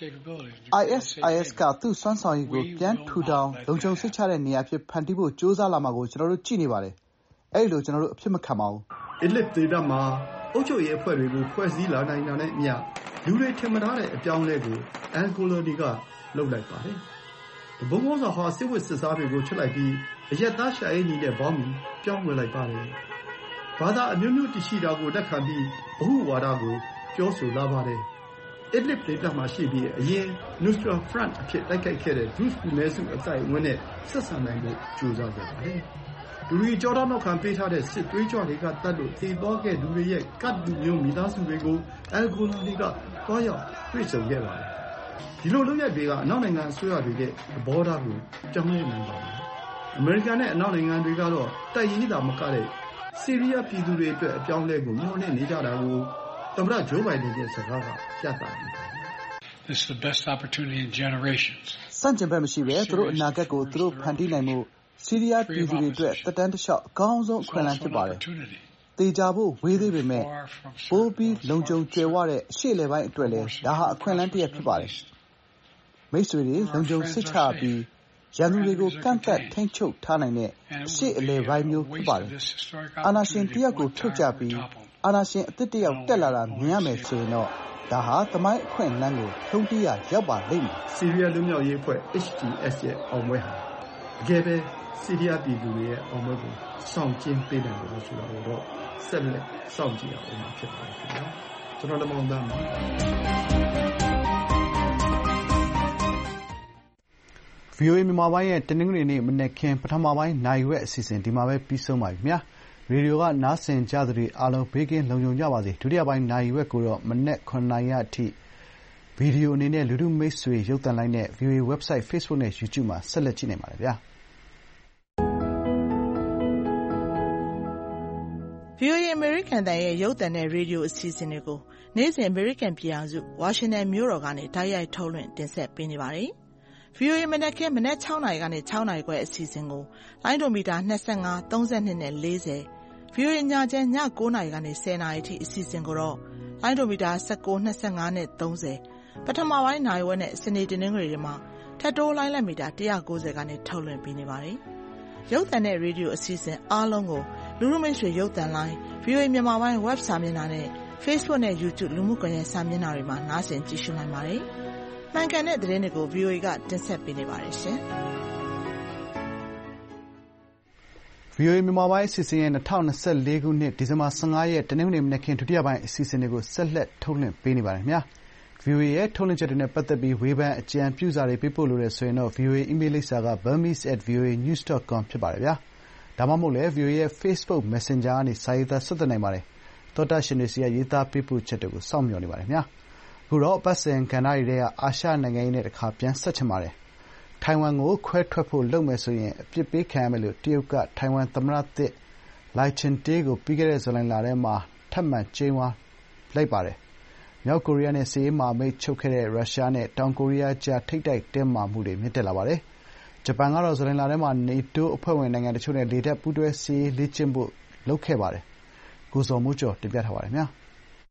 ISIS ကသူ့စွမ်းဆောင်ရည်ကိုပြန်ထူထောင်လုံခြုံစိတ်ချတဲ့နေရာဖြစ်ဖန်တီးဖို့ကြိုးစားလာမှာကိုကျွန်တော်တို့ကြည့်နေပါတယ်။အဲ့လိုကျွန်တော်တို့အဖြစ်မခံပါဘူး။ Idlib ဒေသမှာအုပ်ချုပ်ရေးအဖွဲ့တွေကိုဖွဲ့စည်းလာနိုင်တာနဲ့အမျှလူတွေထင်မှတ်ထားတဲ့အပြောင်းအလဲကို al-Golani ကလုပ်လိုက်ပါတယ်။ဘုံဘုံဆောင်ဟာစစ်ဝတ်စစ်စားတွေကိုချွတ်လိုက်ပြီးအရက်သားရှာရေးညီတဲ့ဘောင်းမီပြောင်းဝင်လိုက်ပါတယ်။ဘာသာအမျိုးမျိုးတရှိတာကိုလက်ခံပြီးဘဟုဝါဒကိုပြောဆိုလာပါတယ်။ Idlib ဒေသမှာရှိပြီးအရင် Nusra Front အဖြစ်တိုက်ခိုက်ခဲ့တဲ့ဒရုဇ်လူနည်းစုအတိုက်အဝန်းနဲ့ဆက်ဆံနိုင်ဖို့ကြိုးစားခဲ့ပါတယ်။လူတွေကြောတော်နောက်ခံပေးထားတဲ့စစ်သွေးကြွတွေကတတ်လို့သေသွားခဲ့သူတွေရဲ့ကတ်လူမျိုးမိသားစုတွေကို al-Golani ကသွားရောက်တွေ့ဆုံခဲ့ပါတယ်။ဒီလိုလုပ်ရက်တွေကအနောက်နိုင်ငံအစိုးရတွေရဲ့သဘောထားကိုပြောင်းလဲနိုင်ပါတယ်။အမေရိကန်နဲ့အနောက်နိုင်ငံတွေကတော့တိုက်ရေးတာမကတဲ့ဆီးရီးယားပြည်သူတွေအတွက်အပြောင်းလဲကိုမျှော်လင့်နေကြတာကိုသမ္မတဂျိုးဘိုင်ဒန်ရဲ့စကားကပြသနေပါတယ်။ This is the best opportunity in generations. စံကျင်ဘက်မရှိပဲသူတို့အနာဂတ်ကိုသူတို့ဖန်တီးနိုင်မှုဆီးရီးယားပြည်သူတွေအတွက်တက်တန်းတစ်လျှောက်အကောင်းဆုံးအခွင့်အလမ်းဖြစ်ပါတယ်။တေချာဖို့ဝေးသေးပေမဲ့ပိုးပြီးလုံခြုံကြွယ်ဝတဲ့အရှေ့အလယ်ပိုင်းအတွက်လည်းဒါဟာအခွင့်အလမ်းတစ်ရပ်ဖြစ်ပါတယ်။မိတ်ဆွေတွေလုံခြုံစိတ်ချပြီးရန်သူတွေကိုကန့်သတ်ထိန်းချုပ်ထားနိုင်တဲ့အရှေ့အလယ်ပိုင်းမျိုးဖြစ်ပါတယ်။အာဏာရှင်တစ်ယောက်ကိုဖြုတ်ချပြီးအာဏာရှင်အသစ်တစ်ယောက်တက်လာတာမြင်ရမယ်ဆိုရင်တော့ဒါဟာသမိုင်းအခွင့်အလမ်းကိုထုံးတီးရရောက်ပါလိမ့်မယ်။ဆီးရီးယားလွတ်မြောက်ရေးအဖွဲ့ HTS ရဲ့အောင်ပွဲဟာတကယ်ပဲဆီးရီးယားပြည်သူတွေရဲ့အောင်ပွဲကိုဆောင်ကျဉ်ပေးနိုင်လို့ဆိုတာကိုတော့ဆက်လက်စောင့်ကြည့်ရအောင်ဖြစ်ပါတယ်ခင်ဗျာ။ကျွန်တော်တို့မောင်သားမှာ VOA မြန်မာပိုင်းရဲ့တနင်္ဂနွေနေ့မနက်ခင်းပထမပိုင်းနိုင်ဝက်အစီအစဉ်ဒီမှာပဲပြီးဆုံးပါပြီခင်ဗျာ။ရေဒီယိုကနားဆင်ကြသူတွေအားလုံးဘေးကင်းလုံခြုံကြပါစေ။ဒုတိယပိုင်းနိုင်ဝက်ကိုတော့မနက်9:00 နာရီအထိဗီဒီယိုအနေနဲ့လူထုမိတ်ဆွေရုပ်သံလိုင်းနဲ့ VOA website Facebook နဲ့ YouTube မှာဆက်လက်ကြည့်နိုင်ပါတယ်ဗျာ။ VOA အမေရိကန်အသံရဲ့ရုပ်သံနဲ့ရေဒီယိုအစီအစဉ်တွေကိုနေ့စဉ်အမေရိကန်ပြည်ထောင်စုဝါရှင်တန်မြို့တော်ကနေတိုက်ရိုက်ထုတ်လွှင့်တင်ဆက်ပေးနေပါတယ်။ VOA မနက်ခင်းမနက်6:00 နာရီကနေ6:00 နာရီခွဲအစီအစဉ်ကိုလိုင်းဒိုမီတာ25, 32နဲ့40, VOA ညချမ်းည9:00 နာရီကနေ10:00 နာရီအထိအစီအစဉ်ကိုတော့လိုင်းဒိုမီတာ19, 25နဲ့30, ပထမပိုင်းနိုင်ဝက်နဲ့စနေတနင်္ဂနွေတွေမှာထပ်တိုးလိုင်းလက်မီတာ190ကနေထုတ်လွှင့်ပေးနေပါတယ်။ရုပ်သံနဲ့ရေဒီယိုအစီအစဉ်အားလုံးကိုလူမှုမိတ်ဆွေရုပ်သံလိုင်း VOA မြန်မာပိုင်း web စာမျက်နှာနဲ့ Facebook နဲ့ YouTube လူမှုကွန်ရက်စာမျက်နှာတွေမှာနားဆင်ကြည့်ရှုနိုင်ပါတယ်။မှန်ကန်တဲ့သတင်းတွေကို VOA ကတင်ဆက်ပေးနေပါတယ်ရှင်။ VOA မြန်မာပိုင်းအစီအစဉ်ရဲ့2024ခုနှစ်ဒီဇင်ဘာ15ရက်တနင်္ဂနွေမနက်ခင်းဒုတိယပိုင်းအစီအစဉ်တွေကိုဆက်လက်ထုတ်လွှင့်ပေးနေပါတယ်ခင်ဗျာ။ VOA ရဲ့ထုတ်လွှင့်ချက်တွေနဲ့ပတ်သက်ပြီးဝေဖန်အကြံပြုစာတွေပေးပို့လိုတယ်ဆိုရင်တော့ VOA အီးမေးလ်လိပ်စာက burmese@voanews.com ဖြစ်ပါတယ်ဗျာ။ဒါမှမဟုတ်လည်း VOA ရဲ့ Facebook Messenger ကနေစာရေးသားဆက်သွယ်နိုင်ပါတယ်။သောတရှင်တွေဆီကရေးသားပေးပို့ချက်တွေကိုစောင့်မျှော်နေပါတယ်ခင်ဗျာ။အခုတော့အပတ်စဉ်ကဏ္ဍတွေထဲကအာရှနိုင်ငံရေးနဲ့တခါပြန်ဆက်ချင်ပါတယ်။ထိုင်ဝမ်ကိုခွဲထွက်ဖို့လုပ်မယ်ဆိုရင်အပြစ်ပေးခံရမယ်လို့တရုတ်ကထိုင်ဝမ်သမ္မတသစ် Lai Ching-te ကိုပြီးခဲ့တဲ့ဇူလိုင်လထဲမှာထပ်မံကြိမ်းဝါးလိုက်ပါတယ်။မြောက်ကိုရီးယားနဲ့စစ်ရေးမဟာမိတ်ချုပ်ခဲ့တဲ့ရုရှားနဲ့တောင်ကိုရီးယားကြားထိပ်တိုက်တင်းမာမှုတွေမြင့်တက်လာပါတယ်။ဂျပန်ကတော့ဇူလိုင်လထဲမှာနေတိုးအဖွဲ့ဝင်နိုင်ငံတချို့နဲ့လေတပ်ပူးတွဲစစ်ရေးလေ့ကျင့်ဖို့လုပ်ခဲ့ပါတယ်။ကိုဇော်မိုးကျော်တင်ပြထားပါတယ်ခင်ဗျာ။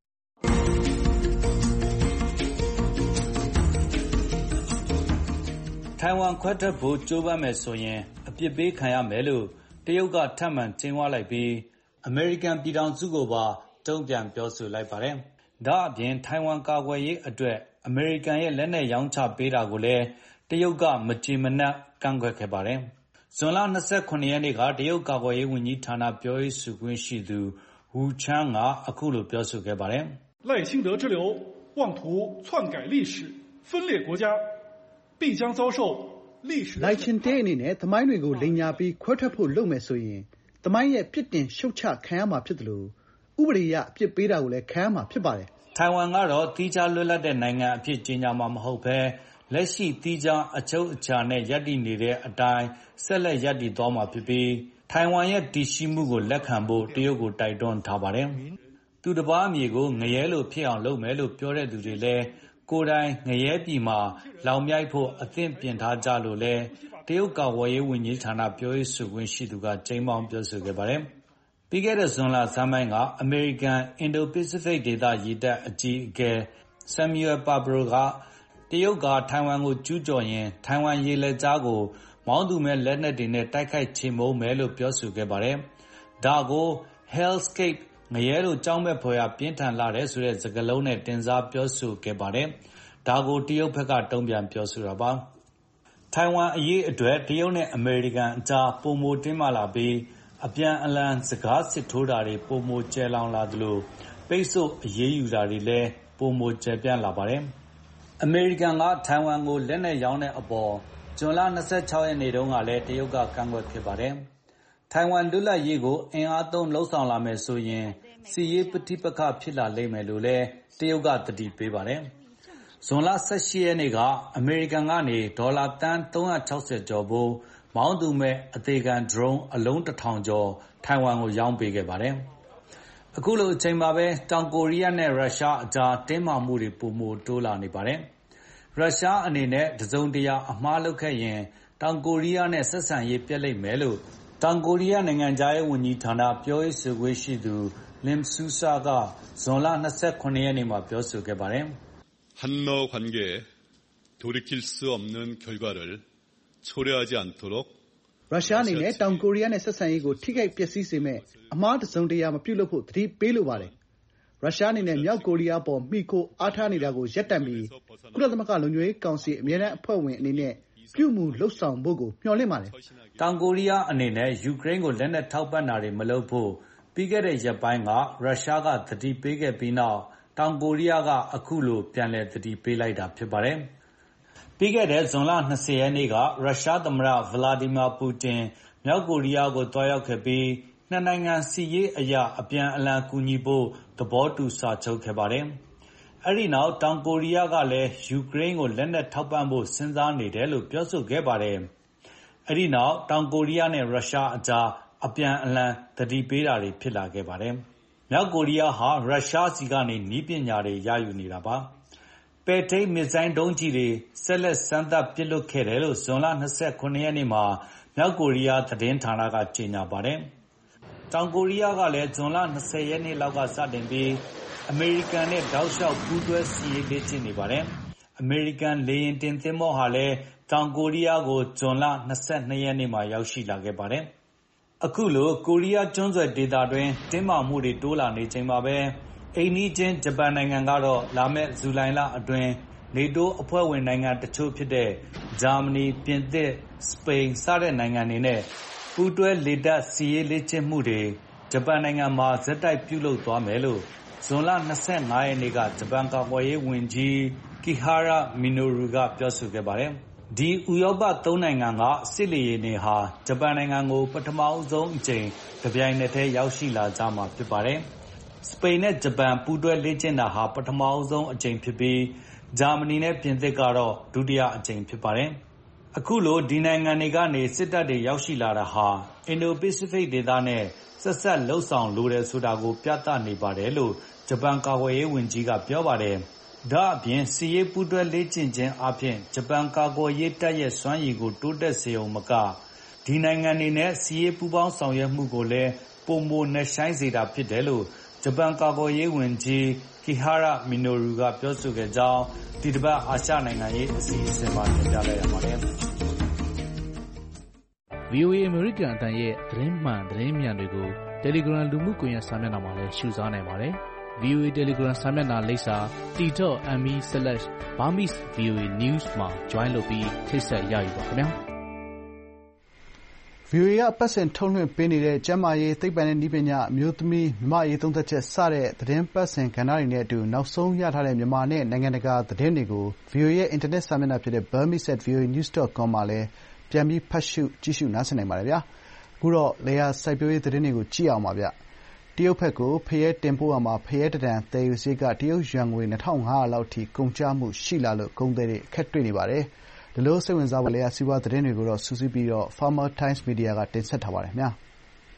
ထိုင်ဝမ်ခွဲထွက်ဖို့ကြိုးပမ်းမယ်ဆိုရင်အပြစ်ပေးခံရမယ်လို့တရုတ်ကထပ်မံကြိမ်းဝါးလိုက်ပြီးအမေရိကန်ပြည်ထောင်စုကိုပါတုံ့ပြန်ပြောဆိုလိုက်ပါတယ်။ဒါ့အပြင်ထိုင်ဝမ်ကာကွယ်ရေးအတွက်အမေရိကန်ရဲ့လက်နက်ရောင်းချပေးတာကိုလည်းတရုတ်ကမကျေမနပ်ကန့်ကွက်ခဲ့ပါတယ်။ဇွန်လ29ရက်နေ့ကတရုတ်ကာကွယ်ရေးဝန်ကြီးဌာနပြောရေးဆိုခွင့်ရှိသူဝူချန်းကအခုလိုပြောဆိုခဲ့ပါတယ်။赖清德之流妄图篡改历史分裂国家必将遭受လိုက်ချင်တဲ့အနေနဲ့သမိုင်းတွေကိုလိမ်ညာပြီးခွဲထွက်ဖို့လုပ်မယ်ဆိုရင်သမိုင်းရဲ့ပြစ်တင်ရှုတ်ချခံရမှာဖြစ်တယ်လို့ဥပဒေအရအပြစ်ပေးတာကိုလည်းခံရမှာဖြစ်ပါတယ်။ထိုင်ဝမ်ကတော့သီးခြားလွတ်လပ်တဲ့နိုင်ငံအဖြစ်ကြေညာမှာမဟုတ်ဘဲလက်ရှိသီးခြားအချုပ်အခြာနဲ့ရပ်တည်နေတဲ့အတိုင်းဆက်လက်ရပ်တည်သွားမှာဖြစ်ပြီးထိုင်ဝမ်ရဲ့တည်ရှိမှုကိုလက်ခံဖို့တရုတ်ကိုတိုက်တွန်းထားပါတယ်။သူတစ်ပါးအမည်ကိုငရဲလိုဖြစ်အောင်လုပ်မယ်လို့ပြောတဲ့သူတွေလည်းကိုယ်တိုင်ငရဲပြည်မှာလောင်မြိုက်ဖို့အသင့်ပြင်ထားကြလို့လဲတရုတ်ကာကွယ်ရေးဝန်ကြီးဌာနပြောရေးဆိုခွင့်ရှိသူကကျိမ်းမောင်းပြောဆိုခဲ့ပါတယ်။ပြီးခဲ့တဲ့ဇွန်လဆန်းပိုင်းကအမေရိကန်အင်ဒိုပစိဖိတ်ဒေသရေတပ်အကြီးအကဲဆမ်မြူအယ်ပါဘရိုကတရုတ်ကထိုင်ဝမ်ကိုကျူးကျော်ရင်ထိုင်ဝမ်ရေလက်ကြားကိုမောင်းသူမဲ့လက်နက်တွေနဲ့တိုက်ခိုက်ချေမှုန်းမယ်လို့ပြောဆိုခဲ့ပါတယ်။ဒါကို Hellscape ငရဲလိုကြောက်မဲ့ဖွယ်ရာပြင်းထန်လာတဲ့ဆိုတဲ့စကားလုံးနဲ့တင်စားပြောဆိုခဲ့ပါတယ်။ဒါကိုတရုတ်ဘက်ကတုံ့ပြန်ပြောဆိုတာပါ။ထိုင်ဝမ်အရေးအတွက်တရုတ်နဲ့အမေရိကန်အကြားပိုမိုတင်းမာလာပြီးအပြန်အလှန်စကားစစ်ထိုးတာတွေပိုမိုကျယ်လောင်လာသလိုပိတ်ဆို့အရေးယူတာတွေလည်းပိုမိုကျယ်ပြန့်လာပါတယ်။အမေရိကန်ကထိုင်ဝမ်ကိုလက်နက်ရောင်းတဲ့အပေါ်ဇွန်လ26ရက်နေ့တုန်းကလည်းတရုတ်ကကန့်ကွက်ခဲ့ပါတယ်။ထိုင်ဝမ်လွတ်လပ်ရေးကိုအင်အားသုံးလှုံ့ဆော်လာမယ်ဆိုရင်စစ်ရေးပဋိပက္ခဖြစ်လာလိမ့်မယ်လို့လည်းတရုတ်ကသတိပေးပါတယ်။ဇွန်လ18ရက်နေ့ကအမေရိကန်ကနေဒေါ်လာသန်း360ကျော်ဖိုးမောင်းသူမဲ့အသေးခံဒရုန်းအလုံး1000ကျော်ထိုင်ဝမ်ကိုရောင်းပေးခဲ့ပါတယ်။အခုလိုအချိန်မှာပဲတောင်ကိုရီးယားနဲ့ရုရှားအကြားတင်းမာမှုတွေပိုမိုတိုးလာနေပါတယ်။ရုရှားအနေနဲ့တစုံတရာအမှားလုပ်ခဲ့ရင်တောင်ကိုရီးယားနဲ့ဆက်ဆံရေးပြတ်လိမ့်မယ်လို့တောင်ကိုရီးယားနိုင်ငံခြားရေးဝန်ကြီးဌာနပြောရေးဆိုခွင့်ရှိသူလင်ဆူဆာကဇွန်လ29ရက်နေ့မှာပြောဆိုခဲ့ပါတယ်။ရုရှားအနေနဲ့တောင်ကိုရီးယားနဲ့ဆက်ဆံရေးကိုထိခိုက်ပျက်စီးစေမယ့်အမှားတစုံတရာမပြုလုပ်ဖို့သတိပေးလိုပါတယ်။ရုရှားအနေနဲ့မြောက်ကိုရီးယားပေါ်မှီခိုအားထားနေတာကိုရပ်တန့်ပြီးကုလသမဂ္ဂလုံခြုံရေးကောင်စီအမြဲတမ်းအဖွဲ့ဝင်အနေနဲ့ပြုမှုလုပ်ဆောင်ဖို့ကိုမျှော်လင့်ပါတယ်။တောင်ကိုရီးယားအနေနဲ့ယူကရိန်းကိုလက်နက်ထောက်ပံ့တာတွေမလုပ်ဖို့ပြီးခဲ့တဲ့ရက်ပိုင်းကရုရှားကသတိပေးခဲ့ပြီးနောက်တောင်ကိုရီးယားကအခုလိုပြန်လည်သတိပေးလိုက်တာဖြစ်ပါတယ်။ပြီးခဲ့တဲ့ဇွန်လ20ရက်နေ့ကရုရှားသမ္မတဗလာဒီမာပူတင်မြောက်ကိုရီးယားကိုတွားရောက်ခဲ့ပြီးနှစ်နိုင်ငံစစ်ရေးအရာအပြန်အလှန်ကူညီဖို့သဘောတူစာချုပ်ခဲ့ပါတယ်။အဲဒီနောက်တောင်ကိုရီးယားကလည်းယူကရိန်းကိုလက်နက်ထောက်ပံ့ဖို့စဉ်းစားနေတယ်လို့ပြောဆိုခဲ့ပါတယ်။အဲဒီနောက်တောင်ကိုရီးယားနဲ့ရုရှားအကြားအပြန်အလှန်သတိပေးတာတွေဖြစ်လာခဲ့ပါတယ်။မြောက်ကိုရီးယားဟာရုရှားစီကနေနည်းပညာတွေရယူနေတာပါ။ပဲ့ထိန်းမစ်ဇိုင်းဒုံးကျည်တွေဆက်လက်စမ်းသပ်ပစ်လွှတ်ခဲ့တယ်လို့ဇွန်လ29ရက်နေ့မှာမြောက်ကိုရီးယားသတင်းဌာနကကြေညာပါတယ်။တောင်ကိုရီးယားကလည်းဇွန်လ20ရက်နေ့လောက်ကစတင်ပြီးအမေရိကန်နဲ့တောက်လျှောက်ပူးတွဲစစ်ရေးလေ့ကျင့်နေပါတယ်။အမေရိကန်လေယာဉ်တင်သင်္ဘောဟာလည်းတောင်ကိုရီးယားကိုဇွန်လ22ရက်နေ့မှာရောက်ရှိလာခဲ့ပါတယ်။အခုလိုကိုရီးယားကျွန်းဆွယ်ဒေသတွင်းတင်းမာမှုတွေတိုးလာနေချိန်မှာပဲအိမ်နီးချင်းဂျပန်နိုင်ငံကတော့လာမယ့်ဇူလိုင်လအတွင်းနေတိုးအဖွဲ့ဝင်နိုင်ငံတချို့ဖြစ်တဲ့ဂျာမနီပြင်သစ်စပိန်စတဲ့နိုင်ငံတွေနဲ့ပူးတွဲလေတပ်စစ်ရေးလေ့ကျင့်မှုတွေဂျပန်နိုင်ငံမှာဆက်တိုက်ပြုလုပ်သွားမယ်လို့ဇွန်လ25ရက်နေ့ကဂျပန်ကာကွယ်ရေးဝန်ကြီး Kihara Minoru ကပြောဆိုခဲ့ပါတယ်။ဒီဥရောပ3နိုင်ငံကစစ်လေယာဉ်တွေဟာဂျပန်နိုင်ငံကိုပထမဆုံးအကြိမ်တပြိုင်နက်တည်းရောက်ရှိလာကြမှာဖြစ်ပါတယ်။စပိန်နဲ့ဂျပန်ပူးတွဲလေ့ကျင့်တာဟာပထမဆုံးအကြိမ်ဖြစ်ပြီးဂျာမနီနဲ့ပြင်သစ်ကတော့ဒုတိယအကြိမ်ဖြစ်ပါတယ်။အခုလိုဒီနိုင်ငံတွေကနေစစ်တပ်တွေရောက်ရှိလာတာဟာအင်ဒိုပစိဖိတ်ဒေသနဲ့ဆက်ဆက်လှုပ်ဆောင်လိုတယ်ဆိုတာကိုပြသနေပါတယ်လို့ဂျပန်ကာကွယ်ရေးဝန်ကြီးကပြောပါတယ်။ဒါအပြင်စစ်ရေးပူးတွဲလေ့ကျင့်ခြင်းအပြင်ဂျပန်ကာကွယ်ရေးတပ်ရဲ့စွမ်းရည်ကိုတိုးတက်စေအောင်မကဒီနိုင်ငံတွေနဲ့စစ်ရေးပူးပေါင်းဆောင်ရွက်မှုကိုလည်းပုံမနှဆိုင်စေတာဖြစ်တယ်လို့ဂျပန်ကာကွယ်ရေးဝန်ကြီး Kihara Minoru ကပြောဆိုခဲ့ကြောင်းဒီတစ်ပတ်အာရှနိုင်ငံရေးအစီအစဉ်မှာတင်ပြလိုက်ရပါတယ်။ VOA အမေရိကန်အသံရဲ့သတင်းမှန်သတင်းမြန်တွေကို Telegram လူမှုကွန်ရက်စာမျက်နှာမှာလည်းရှုစားနိုင်ပါတယ်။ VOA Telegram စာမျက်နှာလိပ်စာ t.me/Burmese VOA News မှာ join လုပ်ပြီးထိတ်ဆက်ရယူပါခင်ဗျာ။ VOA ကအပတ်စဉ်ထုတ်လွှင့်ပေးနေတဲ့ကျန်းမာရေး၊သိပ္ပံနဲ့နည်းပညာ၊အမျိုးသမီး၊မြန်မာ့အရေးသုံးသပ်ချက်စတဲ့သတင်းပတ်စဉ်ကဏ္ဍတွေနဲ့အတူနောက်ဆုံးရထားတဲ့မြန်မာနဲ့နိုင်ငံတကာသတင်းတွေကို VOA ရဲ့အင်တာနက်စာမျက်နှာဖြစ်တဲ့ burmese@voanews.com မှာလည်းပြန်ပြီးဖတ်ရှုကြည့်ရှုနားဆင်နိုင်ပါတယ်ဗျာ။အခုတော့လယ်ယာစိုက်ပျိုးရေးသတင်းတွေကိုကြည့်အောင်ပါဗျ။တရုတ်ဘက်ကိုဖရဲတင်ပို့ရာမှာဖရဲတတန်သယ်ယူစရိတ်ကတရုတ်ယွမ်ငွေ2,500လောက်အထိကုန်ကျမှုရှိလာလို့ကုန်သည်တွေအခက်တွေ့နေပါတယ်။ဒီလိုစိတ်ဝင်စားဖို့လယ်ယာစီးပွားသတင်းတွေကိုတော့စုစည်းပြီး Farmer Times Media ကတင်ဆက်ထားပါတယ်ခင်ဗျာ။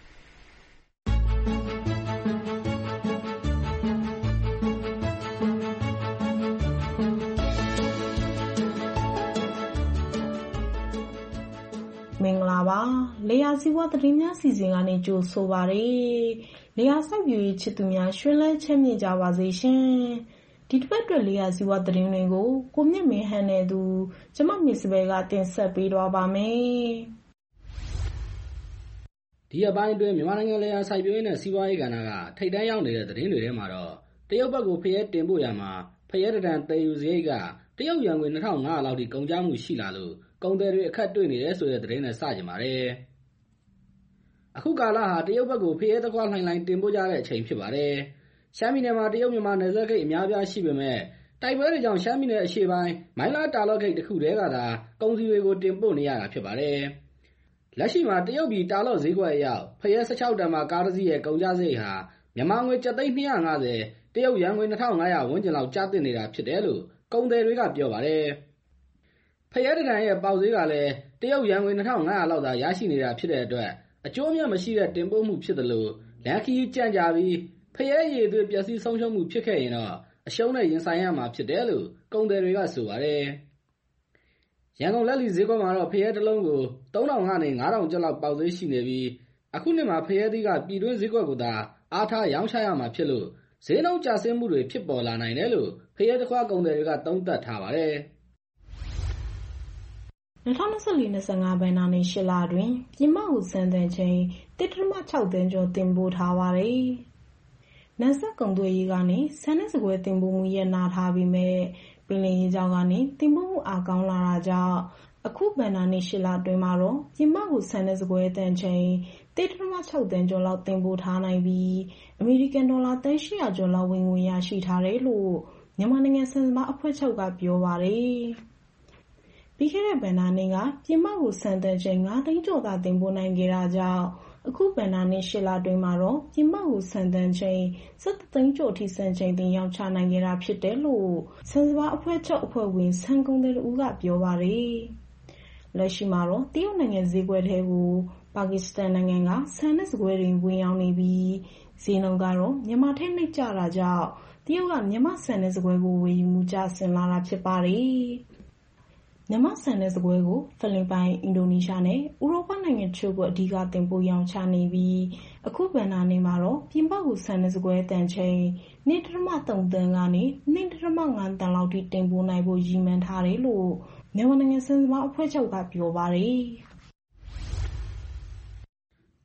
မင်္ဂလာပါလယ်ယာစီးပွားသတင်းများစီစဉ်ကနေကြိုဆိုပါရစေလယ်ယာစိုက်ပျိုးရေးချစ်သူများရွှင်လန်းချမ်းမြေ့ကြပါစေရှင်ဒီတစ်ပတ်အတွက်လယ်ယာစီးပွားသတင်းတွေကိုကိုမြင့်မင်းဟန်နဲ့သူကျမမစ်စပယ်ကတင်ဆက်ပေးသွားပါမယ်ဒီအပိုင်းအတွင်းမြန်မာနိုင်ငံလယ်ယာစိုက်ပျိုးရေးနဲ့စီးပွားရေးကဏ္ဍကထိပ်တန်းရောက်နေတဲ့သတင်းတွေထဲမှာတော့တရုတ်ဘက်ကိုဖရဲတင်ပို့ရမှာဖရဲတတန်သယ်ယူစရိတ်ကတရုတ်ယွမ်ငွေ2,500လောက်ထိကုန်ကျမှုရှိလာလို့ကုန်သည်တွေအခက်တွေ့နေတယ်ဆိုတဲ့သတင်းနဲ့စကြင်ပါတယ်။အခုကာလဟာတရုတ်ဘက်ကိုဖရဲသခွားလှိုင်တင်ပို့ကြတဲ့အချိန်ဖြစ်ပါတယ်။ရှမ်းပြည်နယ်မှာတရုတ်မြန်မာနယ်စပ်ဂိတ်အများပြားရှိပေမဲ့တိုက်ပွဲတွေကြောင့်ရှမ်းပြည်နယ်အရှေ့ပိုင်းမိုင်းလားတာလော့ဂိတ်တစ်ခုတည်းကသာကုန်စည်တွေကိုတင်ပို့နေရတာဖြစ်ပါတယ်။လက်ရှိမှာတရုတ်ပြည်တာလော့ဈေးကွက်အရောက်ဖရဲ16တန်မှာကားတစ်စီးရဲ့ကုန်ကျစရိတ်ဟာမြန်မာငွေကျပ်သိန်း250တရုတ်ယွမ်ငွေ2,500ဝန်းကျင်လောက်ကျသင့်နေတာဖြစ်တယ်လို့ကုန်သည်တွေကပြောပါတယ်။ဖရဲတတန်ရဲ့ပေါက်ဈေးကလည်းတရုတ်ယွမ်ငွေ2,500လောက်သာရရှိနေတာဖြစ်တဲ့အတွက်အကျိုးအမြတ်မရှိတဲ့တင်ပို့မှုဖြစ်တယ်လို့လန်ခီကြန့်ကြပြီးဖရဲရည်သွေးပျက်စီးဆုံးရှုံးမှုဖြစ်ခဲ့ရင်တော့အရှုံးနဲ့ရင်ဆိုင်ရမှာဖြစ်တယ်လို့ကုန်သည်တွေကဆိုပါတယ်။ရန်ကုန်လက်လီဈေးကွက်မှာတော့ဖရဲတစ်လုံးကို3,000ကနေ 5,000 ကျပ်လောက်ပေါက်ဈေးရှိနေပြီးအခုနှစ်မှာဖရဲသီးကပြည်တွင်းဈေးကွက်ကိုသာအားထားရောင်းချရမှာဖြစ်လို့ဈေးနှုန်းကျဆင်းမှုတွေဖြစ်ပေါ်လာနိုင်တယ်လို့ဖရဲသခွားကုန်သည်တွေကသုံးသပ်ထားပါတယ်။ 2024-25 ဘဏ္ဍာနှစ်8လအတွင်းပြည်မကိုစံတန်ချိန် 1.6 သန်းကျော်တင်ပို့ထားပါတယ်။နန်းဆက်ကုန်သွယ်ရေးကနေဆန်နဲ့စကွဲတင်ပို့မှုရပ်နားထားပြီးမဲ့ပင်လယ်ရေးကြောင်းကနေတင်ပို့မှုအားကောင်းလာတာကြောင့်အခုဘဏ္ဍာနှစ်8လအတွင်းမှာတော့ပြည်မကိုဆန်နဲ့စကွဲတန်ချိန် 1.6 သန်းကျော်လောက်တင်ပို့ထားနိုင်ပြီးအမေရိကန်ဒေါ်လာသန်း800ကျော်လောက်ဝင်ငွေရရှိထားတယ်လို့မြန်မာနိုင်ငံဆန်စပါးအဖွဲ့ချုပ်ကပြောပါတယ်။ပြီးခဲ့တဲ့ဘဏ္ဍာနှစ်ကပြည်မကိုဆန်တန်ချိန် 5 သိန်းကျော်သာတင်ပို့နိုင်ခဲ့တာကြောင့်အခုဘဏ္ဍာနှစ်8လအတွင်းမှာတော့ပြည်မကိုဆန်တန်ချိန် 17 သိန်းကျော်ထိစံချိန်တင်ရောင်းချနိုင်ခဲ့တာဖြစ်တယ်လို့ဆန်စပါးအဖွဲ့ချုပ်အဖွဲ့ဝင်ဆန်ကုန်သည်တို့ကပြောပါတယ်။လက်ရှိမှာတော့တရုတ်နိုင်ငံဈေးကွက်ထဲကိုပါကစ္စတန်နိုင်ငံကဆန်နဲ့စကွဲတွေဝင်ရောက်နေပြီးဈေးနှုန်းကတော့မြန်မာထက်နှိမ့်ကျတာကြောင့်တရုတ်ကမြန်မာဆန်နဲ့စကွဲကိုဝယ်ယူမှုကျဆင်းလာတာဖြစ်ပါတယ်။မြန်မာဆန်နဲ့စကွဲကိုဖိလစ်ပိုင်၊အင်ဒိုနီးရှားနဲ့ဥရောပနိုင်ငံတချို့ကအဓိကတင်ပို့ရောင်းချနေပြီးအခုဘဏ္ဍာနှစ်မှာတော့ပြင်ပကိုဆန်နဲ့စကွဲတန်ချိန် 2.3 သန်းကနေ 2.5 သန်းလောက်ထိတင်ပို့နိုင်ဖို့ရည်မှန်းထားတယ်လို့မြန်မာနိုင်ငံဆန်စပါးအဖွဲ့ချုပ်ကပြောပါတယ်။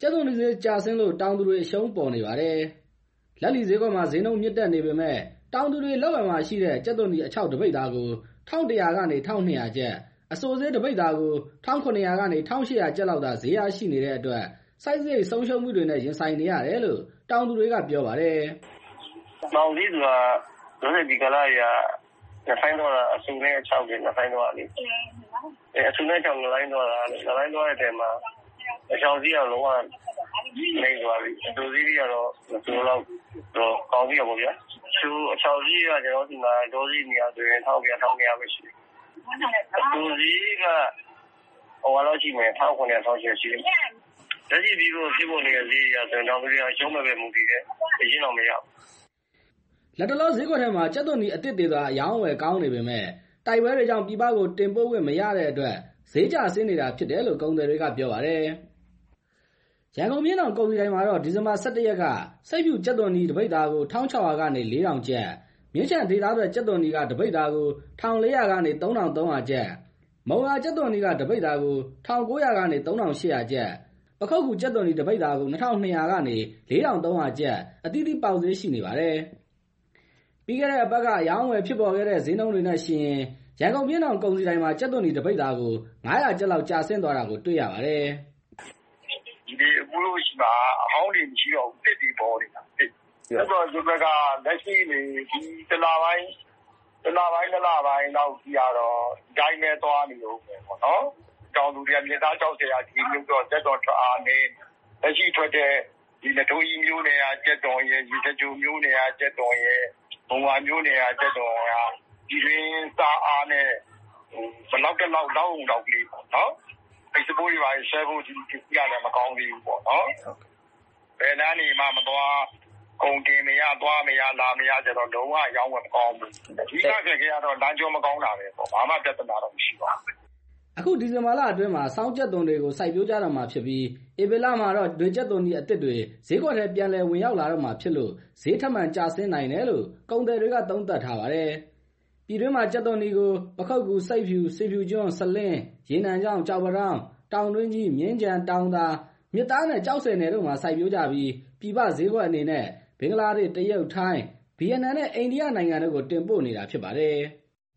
ကြက်သွန်နီဈေးကျဆင်းလို့တောင်သူတွေအရှုံးပေါ်နေပါတယ်။လက်လီဈေးကွက်မှာဈေးနှုန်းမြင့်တက်နေပေမဲ့တောင်သူတွေလက်ဝယ်မှာရှိတဲ့ကြက်သွန်နီအချောက်တစ်ပိဿာကို1100ကနေ1200ကျပ်အစိုးဈေးတစ်ပိဿာကို1900ကနေ1800ကျပ်လောက်သာဈေးရရှိနေတဲ့အတွက်စိုက်စရိတ်ဆုံးရှုံးမှုတွေနဲ့ရင်ဆိုင်နေရတယ်လို့တောင်သူတွေကပြောပါတယ်။မောင်လေးကဒီကလာရဆိုင်တော့အစိုးနဲ့အချောက်တွေဆိုင်တော့လေအစိုးနဲ့ချောက်လိုင်းတော့တဲ့တဲမှာအချောက်ကြီးကလုံးဝနေသွားပြီအစိုးကြီးကတော့ဆိုတော့ကောင်းပြီပေါ့ဗျာသူအချောက်ကြီးကကျွန်တော်ဒီမှာဒေါ်ကြီးနေရာဆိုရင်1200ပဲရှိတယ်အစိုးကြီးကဟိုလောက်ရှိမယ်1900ရှိတယ်လက်ရှိပြီးတော့ဖြစ်ဖို့နေရာကြီးရဆိုရင်တော့ဒီအရှုံးမဲ့ပဲမူတည်တယ်အရင်တော့မရဘူးလက်တလောဈေးကွက်ထဲမှာကြက်သွန်နီအတစ်တွေသာအယောင်းဝယ်ကောင်းနေပေမဲ့တိုက်ပွဲတွေကြောင့်ပြည်ပကိုတင်ပို့ခွင့်မရတဲ့အတွက်ဈေးကျဆင်းနေတာဖြစ်တယ်လို့ကုန်သည်တွေကပြောပါတယ်။ရန်ကုန်မြို့တော်ကုန်စည်တိုင်းမှာတော့ဒီဇင်ဘာ17ရက်ကစိတ်ဖြူကြက်သွန်နီတစ်ပိဿာကို1600ကနေ4000ကျပ်မြင်းချံဒေသအတွက်ကြက်သွန်နီကတစ်ပိဿာကို1400ကနေ3300ကျပ်မုံလာကြက်သွန်နီကတစ်ပိဿာကို1900ကနေ3800ကျပ်ပခုတ်ကူကြက်သွန်နီတစ်ပိဿာကို2200ကနေ4300ကျပ်အသီးသီးပေါက်ဈေးရှိနေပါတယ်။ပြီးခဲ့တဲ့အပတ်ကအယောင်းဝယ်ဖြစ်ပေါ်ခဲ့တဲ့ဈေးနှုန်းတွေနဲ့ရှင်ရန်ကုန်ပြည်တော်ကုန်စည်တိုင်းမှာကြက်သွန်နီတစ်ပိဿာကို900ကျပ်လောက်ကျဆင်းသွားတာကိုတွေ့ရပါတယ်။ဒီအခုလို့ရှိတာအဟောင်းတွေမရှိတော့ဘူးတစ်တွေပေါ်နေတာတစ်အဲ့တော့ဒီဘက်ကလက်ရှိနေဒီတစ်လပိုင်း2လပိုင်းတော့ကြည့်ရတော့ဒီတိုင်းပဲသွားနေလို့ပဲပေါ့နော်။တောင်သူတွေကမြေသား60ရာဒီမျိုးတော့တက်တော့အားနေလက်ရှိထွက်တဲ့ဒီလက်ထိုးကြီးမျိုးတွေကကြက်တော်ရဲ့ရေစကြိုမျိုးတွေကကြက်တော်ရဲ့ဘုံဝါမျိုးတွေကကြက်တော်ကဒီရင်းစားအားနဲ့ဘလောက်ကလောက်တော့ကလေးပေါ့နော်။အဲ့စပိုးတွေပါဆဲဖို့ဒီရတယ်မကောင်းသေးဘူးပေါ့နော်။ဘယ်နားနေမှမသွားကုန်တင်မရသွားမရလာမရကြတော့လုံးဝရောင်းဝယ်မကောင်းဘူး။ဒီကကြက်ကတော့လမ်းကျော်မကောင်းတာပဲပေါ့။ဘာမှပြဿနာတော့မရှိပါဘူး။အခုဒီဇင်ဘာလအတွင်းမှာစောင်းကြက်သွန်တွေကိုစိုက်ပျိုးကြတော့မှာဖြစ်ပြီးဧပြီလမှာတော့ဒွေကြက်သွန်ဒီအစ်စ်တွေဈေးကွက်ထဲပြန်လည်ဝင်ရောက်လာတော့မှာဖြစ်လို့ဈေးထပ်မံကျဆင်းနိုင်တယ်လို့ကုန်သည်တွေကသုံးသပ်ထားပါတယ်။ပြည်တွင်းမှာကြက်သွန်ဒီကိုပခုတ်ကူစိတ်ဖြူစေဖြူကျွန်းစလင်းရေနံချောင်းကြောက်ပတောင်တောင်တွင်းကြီးမြင်းကြံတောင်သာမြစ်သားနဲ့ကြောက်စင်နယ်တို့မှာစိုက်ပျိုးကြပြီးပြည်ပဈေးကွက်အနေနဲ့ဘင်္ဂလားဒေ့ရှ်တရုတ်ထိုင်းဗီယက်နမ်နဲ့အိန္ဒိယနိုင်ငံတို့ကိုတင်ပို့နေတာဖြစ်ပါတယ်။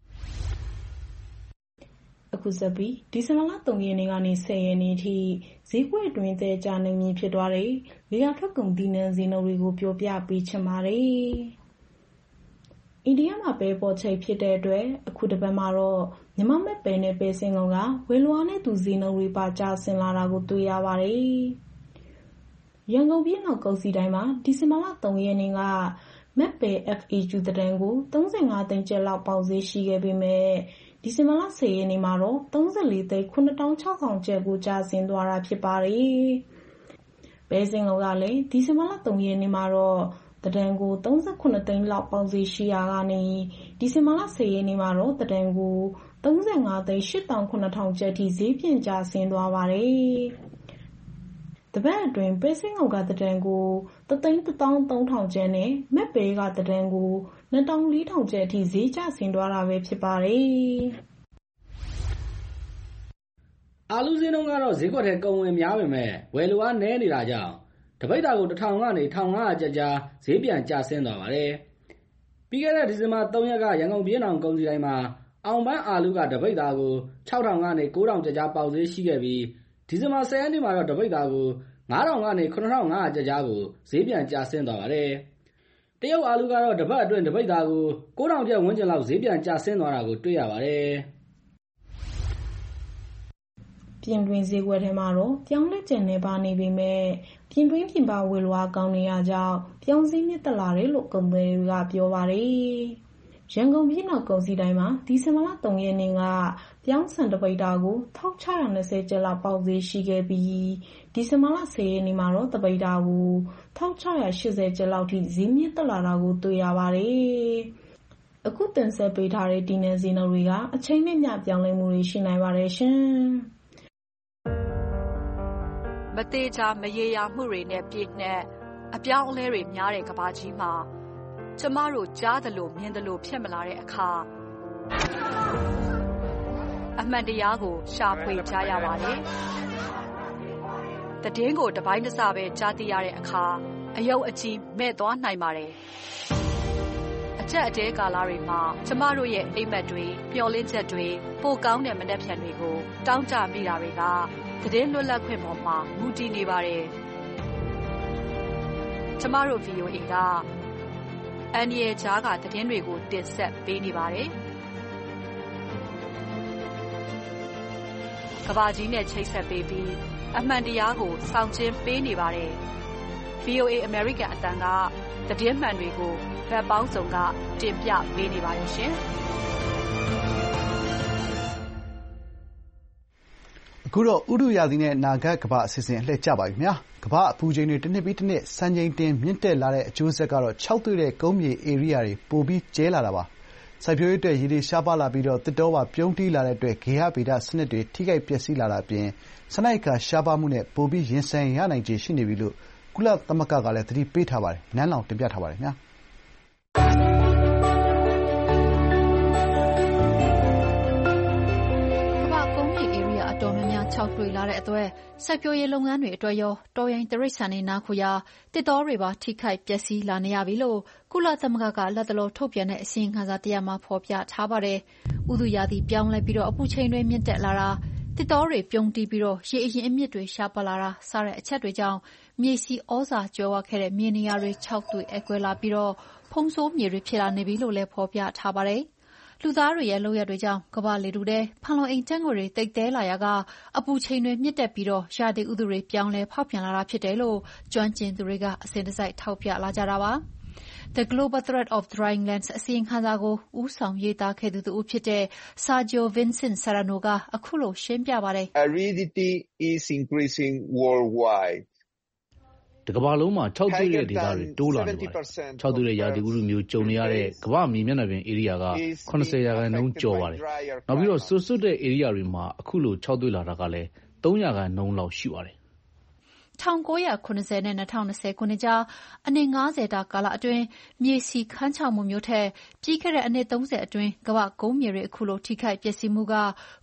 အခုဆက်ပြီးဒီဇင်ဘာလ3ရက်နေ့ကနေ10ရက်နေ့ထိဈေးကွက်အတွင်းသဲကြနိုင်မည်ဖြစ်သွားတဲ့လေယာထွက်ကုန်ဒီနန်းဈေးနှုန်းတွေကိုပြောပြပေးချင်ပါတယ်။အိန္ဒိယမှာပဲပေါ်ချိတ်ဖြစ်တဲ့အတွက်အခုတစ်ပတ်မှာတော့မြန်မာမဲ့ပဲနဲ့ပဲစင်ကုန်ကဝယ်လိုအားနဲ့သူဈေးနှုန်းတွေပါကျဆင်းလာတာကိုတွေ့ရပါတယ်။ရန်ကုန်ပြည်တော်ကုန်စည်တိုင်းမှာဒီဇင်ဘာလ3ရက်နေ့ကမက်ပဲ FAQ တန်ကို35သိန်းကျပ်လောက်ပေါက်ဈေးရှိခဲ့ပေမဲ့ဒီဇင်ဘာလ10ရက်နေ့မှာတော့34သိန်း9600ကျပ်ကိုကျဆင်းသွားတာဖြစ်ပါတယ်။ပဲစင်ကုန်ကလည်းဒီဇင်ဘာလ3ရက်နေ့မှာတော့တန်ကို38သိန်းလောက်ပေါက်ဈေးရှိရာကနေဒီဇင်ဘာလ10ရက်နေ့မှာတော့တန်ကို35သိန်း8900ကျပ်ထိဈေးပြင်ကျဆင်းသွားပါတယ်။တပတ်အတွင်းပဲစင်ကုန်ကတန်ကို3,13000ကျပ်နဲ့မက်ပဲကတန်ကို2,400ကျပ်အထိဈေးကျဆင်းသွားတာပဲဖြစ်ပါတယ်။အာလူးဈေးနှုန်းကတော့ဈေးကွက်ထဲကုန်ဝင်များပေမဲ့ဝယ်လိုအားနည်းနေတာကြောင့်တပိဿာကို1000ကနေ1500ကျပ်ကြားဈေးပြန်ကျဆင်းသွားပါတယ်။ပြီးခဲ့တဲ့ဒီဇင်ဘာ3ရက်ကရန်ကုန်ပြည်တော်ကုန်စည်တိုင်းမှာအောင်ပန်းအာလူးကတပိဿာကို6000ကနေ9000ကျပ်ကြားပေါက်ဈေးရှိခဲ့ပြီးဒီဇင်ဘာ10ရက်နေ့မှာတော့တပိဿာကို9000ကနေ9500ကျပ်ကြားကိုဈေးပြန်ကျဆင်းသွားပါတယ်။တရုတ်အာလူးကတော့တပတ်အတွင်းတပိဿာကို9000ကျပ်ဝန်းကျင်လောက်ဈေးပြန်ကျဆင်းသွားတာကိုတွေ့ရပါတယ်။ပြင်တွင်းဈေးကွက်ထဲမှာတော့ပြောင်းလဲကျန်နေပါနေပေမဲ့ပြင်တွင်းပြင်ပဝယ်လိုအားကောင်းနေရကြောင်းပြောင်းစည်းမြင့်တက်လာတယ်လို့ကုန်သည်တွေကပြောပါတယ်။ရန်ကုန်ပြည်တော်ကုန်စည်တိုင်းမှာဒီဇင်ဘာလ3ရက်နေ့ကပြောင်းဆန်တပိဿာကို1620ကျပ်လောက်ပေါက်ဈေးရှိခဲ့ပြီးဒီဇင်ဘာလ10ရက်နေ့မှာတော့တပိဿာကို1680ကျပ်လောက်ထိဈေးမြင့်တက်လာတာကိုတွေ့ရပါတယ်။အခုတင်ဆက်ပေးထားတဲ့ဒီနယ်ဈေးနှုန်းတွေကအချိန်နဲ့မျှပြောင်းလဲမှုတွေရှိနိုင်ပါတယ်ရှင်။မသေးချာမရေရာမှုတွေနဲ့ပြည့်နှက်အပြောင်းအလဲတွေများတဲ့ကမ္ဘာကြီးမှာကျမတို့ကြားသလိုမြင်သလိုဖြစ်မလာတဲ့အခါအမှန်တရားကိုရှာဖွေကြရပါတယ်။သတင်းကိုတပိုင်းတစပဲကြားသိရတဲ့အခါအယုတ်အကြီးမဲ့သွားနိုင်ပါတယ်။အချက်အတဲကာလတွေမှာကျမတို့ရဲ့အိမ်မက်တွေမျှော်လင့်ချက်တွေပိုကောင်းတဲ့မနှက်ဖြန်တွေကိုတောင်းကြမိတာတွေကသတင်းလွတ်လပ်ခွင့်ပေါ်မှာမူတည်နေပါတယ်။ကျမတို့ VOA ကအန်ဒီရဲ့ကြားကသတင်းတွေကိုတင်ဆက်ပေးနေပါတယ်။ကဘာကြီးနဲ့ချိတ်ဆက်ပေးပြီးအမှန်တရားကိုဆောင်ကျဉ်ပေးနေပါတယ်။ VOA American အတန်ကသတင်းမှန်တွေကိုဗတ်ပေါင်းစုံကတင်ပြပေးနေပါတယ်ရှင်။အခုတော့ဥတုရာသီနဲ့နာဂတ်ကမ္ဘာအစီအစဉ်အလှည့်ကျပါပြီခင်ဗျာ။ကမ္ဘာအပူချိန်တွေတစ်နှစ်ပြီးတစ်နှစ်စံချိန်တင်မြင့်တက်လာတဲ့အကျိုးဆက်ကတော့ခြောက်သွေ့တဲ့ကုန်းမြေဧရိယာတွေပိုပြီးကျဲလာတာပါ။စိုက်ပျိုးရေးအတွက်ရေတွေရှားပါးလာပြီးသစ်တောပါပြုန်းတီးလာတဲ့အတွက်ဂေဟဗေဒစနစ်တွေထိခိုက်ပျက်စီးလာတာအပြင်စားနပ်ရိက္ခာရှားပါးမှုနဲ့ပိုပြီးရင်ဆိုင်ရနိုင်ခြေရှိနေပြီလို့ကုလသမဂ္ဂကလည်းသတိပေးထားပါတယ်။နန်းလောင်ဝ်တင်ပြထားပါတယ်ခင်ဗျာ။ခြောက်သွေ့လာတဲ့အတွက်စိုက်ပျိုးရေးလုပ်ငန်းတွေအတွက်ရောတောရိုင်းတိရစ္ဆာန်တွေနားခိုရာသစ်တောတွေပါထိခိုက်ပျက်စီးလာနေရပြီလို့ကုလသမဂ္ဂကလတ်တလောထုတ်ပြန်တဲ့အစီရင်ခံစာတစ်ရပ်မှာဖော်ပြထားပါတယ်။ဥတုရာသီပြောင်းလဲပြီးအပူချိန်တွေမြင့်တက်လာတာသစ်တောတွေပြုန်းတီးပြီးရေအရင်းအမြစ်တွေရှားပါးလာတာစတဲ့အချက်တွေကြောင့်မြေဆီဩဇာကြွယ်ဝခဲ့တဲ့မြေနေရာတွေခြောက်သွေ့ကွဲလာပြီးဖုံးဆိုးမြေတွေဖြစ်လာနေပြီလို့လည်းဖော်ပြထားပါတယ်။လူသားတွေရဲ့လုပ်ရပ်တွေကြောင့်ကမ္ဘာလေထုထဲဖန်လုံအိမ်ဓာတ်ငွေ့တွေသိပ်သည်းလာရာကအပူချိန်တွေမြင့်တက်ပြီးရာသီဥတုတွေပြောင်းလဲဖောက်ပြန်လာတာဖြစ်တယ်လို့ကျွမ်းကျင်သူတွေကအစဉ်တစိုက်ထောက်ပြလာကြတာပါ။ The Global Threat of Drying Lands အစီရင်ခံစာကိုဦးဆောင်ရေးသားခဲ့သူတဦးဖြစ်တဲ့ Sergio Vincent Serrano ကအခုလိုရှင်းပြပါတယ်။ Aridity is increasing worldwide. တကမ္ဘာလုံးမှာခြောက်သွေ့တဲ့ဒေသတွေတိုးလာနေပါတယ်။ခြောက်သွေ့တဲ့ရာသီဥတုမျိုးကြုံနေရတဲ့ကမ္ဘာ့မြေမျက်နှာပြင်ဧရိယာက70%ကျော်ပါတယ်။နောက်ပြီးစွတ်စွတ်တဲ့ဧရိယာတွေမှာအခုလိုခြောက်သွေ့လာတာကလည်း3%လောက်ရှိပါတယ်။ 1990နဲ့2020ခုနှစ်ကြားအနှစ်50တာကာလအတွင်းမြေဆီခန်းခြောက်မှုမျိုးထက်ပြီးခဲ့တဲ့အနှစ်30အတွင်းကမ္ဘာ့ကုန်းမြေတွေအခုလိုထိခိုက်ပျက်စီးမှုက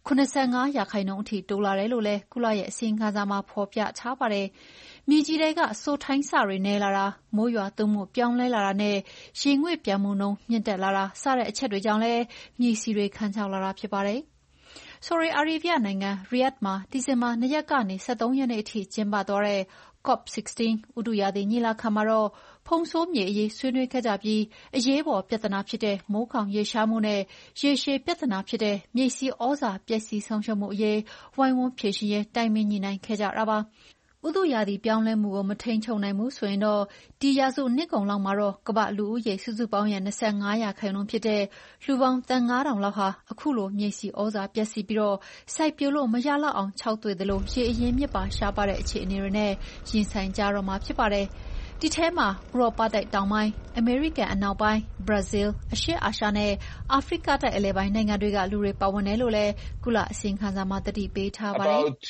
75%အထိတိုးလာတယ်လို့လည်းကုလရဲ့အစီရင်ခံစာမှာဖော်ပြထားပါတယ်။မြေကြီးထဲကစိုထိုင်းဆတွေနည်းလာတာမိုးရွာသွန်းမှုပြောင်းလဲလာတာနဲ့ရေငွေ့ပျံမှုနှုန်းမြင့်တက်လာတာစတဲ့အချက်တွေကြောင့်လည်းမြေဆီတွေခန်းခြောက်လာတာဖြစ်ပါတယ်။ဆော်ဒီအာရေဗျနိုင်ငံရီယာ့ဒ်မှာဒီဇင်ဘာ2ရက်ကနေ13ရက်နေ့အထိကျင်းပသွားတဲ့ COP16 ဥတုရာသီညီလာခံမှာတော့ဖုံးဆိုးမြေအရေးဆွေးနွေးခဲ့ကြပြီးအရေးပေါ်ပြဿနာဖြစ်တဲ့မိုးခေါင်ရေရှားမှုနဲ့ရေရှည်ပြဿနာဖြစ်တဲ့မြေဆီဩဇာပျက်စီးဆုံးရှုံးမှုအရေးဝိုင်းဝန်းဖြေရှင်းရေးတိုင်ပင်ညှိနှိုင်းခဲ့ကြတာပါ။ဥတုရာသီပြောင်းလဲမှုကိုမထိန်းချုပ်နိုင်ဘူးဆိုရင်ဒီရာစုနှစ်ကုန်လောက်မှာကမ္ဘာ့လူဦးရေစုစုပေါင်းရဲ့25%ဖြစ်တဲ့လူပေါင်းသန်း 5,000 လောက်ဟာအခုလိုမြေဆီဩဇာပျက်စီးပြီးစိုက်ပျိုးလို့မရလောက်အောင်ခြောက်သွေ့သလိုရေအရင်းမြစ်ပါရှားပါးတဲ့အခြေအနေတွေနဲ့ရင်ဆိုင်ကြတော့မှာဖြစ်ပါတယ်။ဒီထဲမှာဥရောပတိုက်တောင်ပိုင်း၊အမေရိကန်အနောက်ပိုင်း၊ဘရာဇီးလ်၊အရှေ့အာရှနဲ့အာဖရိကတိုက်အလယ်ပိုင်းနိုင်ငံတွေကလူတွေပါဝင်တယ်လို့လည်းကုလအစီရင်ခံစာမှာသတိပေးထားပါတယ်။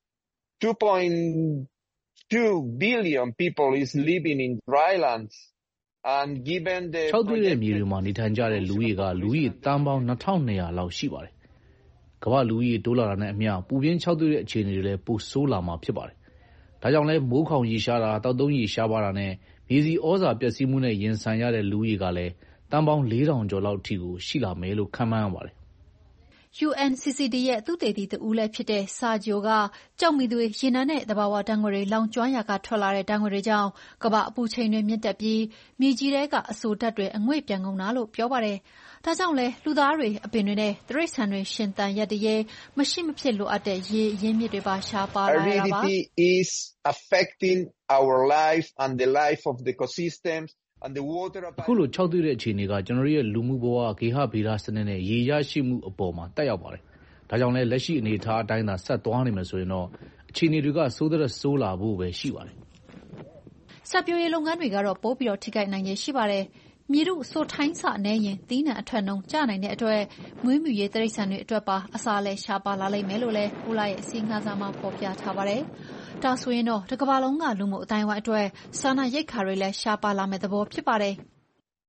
2.2 billion people is living in dry lands and given the ခြောက်သွေ့တဲ့မြေတွေမှာနေထိုင်ကြတဲ့လူဦးရေကလူဦးရေသန်းပေါင်း2200လောက်ရှိပါတယ်။ကမ္ဘာ့လူဦးရေတိုးလာတာနဲ့အမျှပူပြင်းခြောက်သွေ့တဲ့အခြေအနေတွေလည်းပိုဆိုးလာမှာဖြစ်ပါတယ်။ဒါကြောင့်လည်းမိုးခေါင်ရေရှားတာတောက်သုံးရေရှားပါးတာနဲ့မြေဆီဩဇာပျက်စီးမှုနဲ့ရင်ဆိုင်ရတဲ့လူဦးရေကလည်းသန်းပေါင်း4000ကျော်လောက်ထိကိုရှိလာမယ်လို့ခန့်မှန်းရပါတယ်။ UNCCD ရဲ့သုတေသီတဦးလည်းဖြစ်တဲ့ဆာဂျိုကကျောက်မီးသွေး၊ရေနံနဲ့သဘာဝဓာတ်ငွေ့တွေလောင်ကျွမ်းရာကထွက်လာတဲ့ဓာတ်ငွေ့တွေကြောင့်ကမ္ဘာ့အပူချိန်တွေမြင့်တက်ပြီးမြေကြီးထဲကအစိုဓာတ်တွေအငွေ့ပျံကုန်တာလို့ပြောပါတယ်။ဒါကြောင့်လည်းလူသားတွေ၊အပင်တွေနဲ့တိရစ္ဆာန်တွေရှင်သန်ရပ်တည်ရေးမရှိမဖြစ်လိုအပ်တဲ့ရေအရင်းမြစ်တွေပါရှားပါးလာရတာပါ။ Aridity is affecting our life and the life of the ecosystems. အခုလိုခြောက်သွေ့တဲ့အခြေအနေကကျွန်တော်တို့ရဲ့လူမှုဘဝဂေဟဗေဒစနစ်နဲ့ရေရရှိမှုအပေါ်မှာတက်ရောက်ပါတယ်။ဒါကြောင့်လည်းလက်ရှိအနေအထားအတိုင်းသာဆက်သွားနေမယ်ဆိုရင်အခြေအနေတွေကဆိုးသထက်ဆိုးလာဖို့ပဲရှိပါတယ်။စိုက်ပျိုးရေးလုပ်ငန်းတွေကတော့ပိုပြီးထိခိုက်နိုင်ခြေရှိပါတယ်။မြေထုစိုထိုင်းဆနည်းရင်သီးနှံအထွက်နှုန်းကျနိုင်တဲ့အတွက်မွေးမြူရေးတိရစ္ဆာန်တွေအတွက်ပါအစာလည်းရှားပါးလာလိမ့်မယ်လို့လည်းကုလရဲ့အစီရင်ခံစာမှာဖော်ပြထားပါတယ်။ဒါဆိုရင်တကမ္ဘာလုံးကလူမှုအသိုင်းအဝိုင်းအတွက်စားနပ်ရိက္ခာတွေလည်းရှားပါးလာမယ့်သဘောဖြစ်ပါတယ်။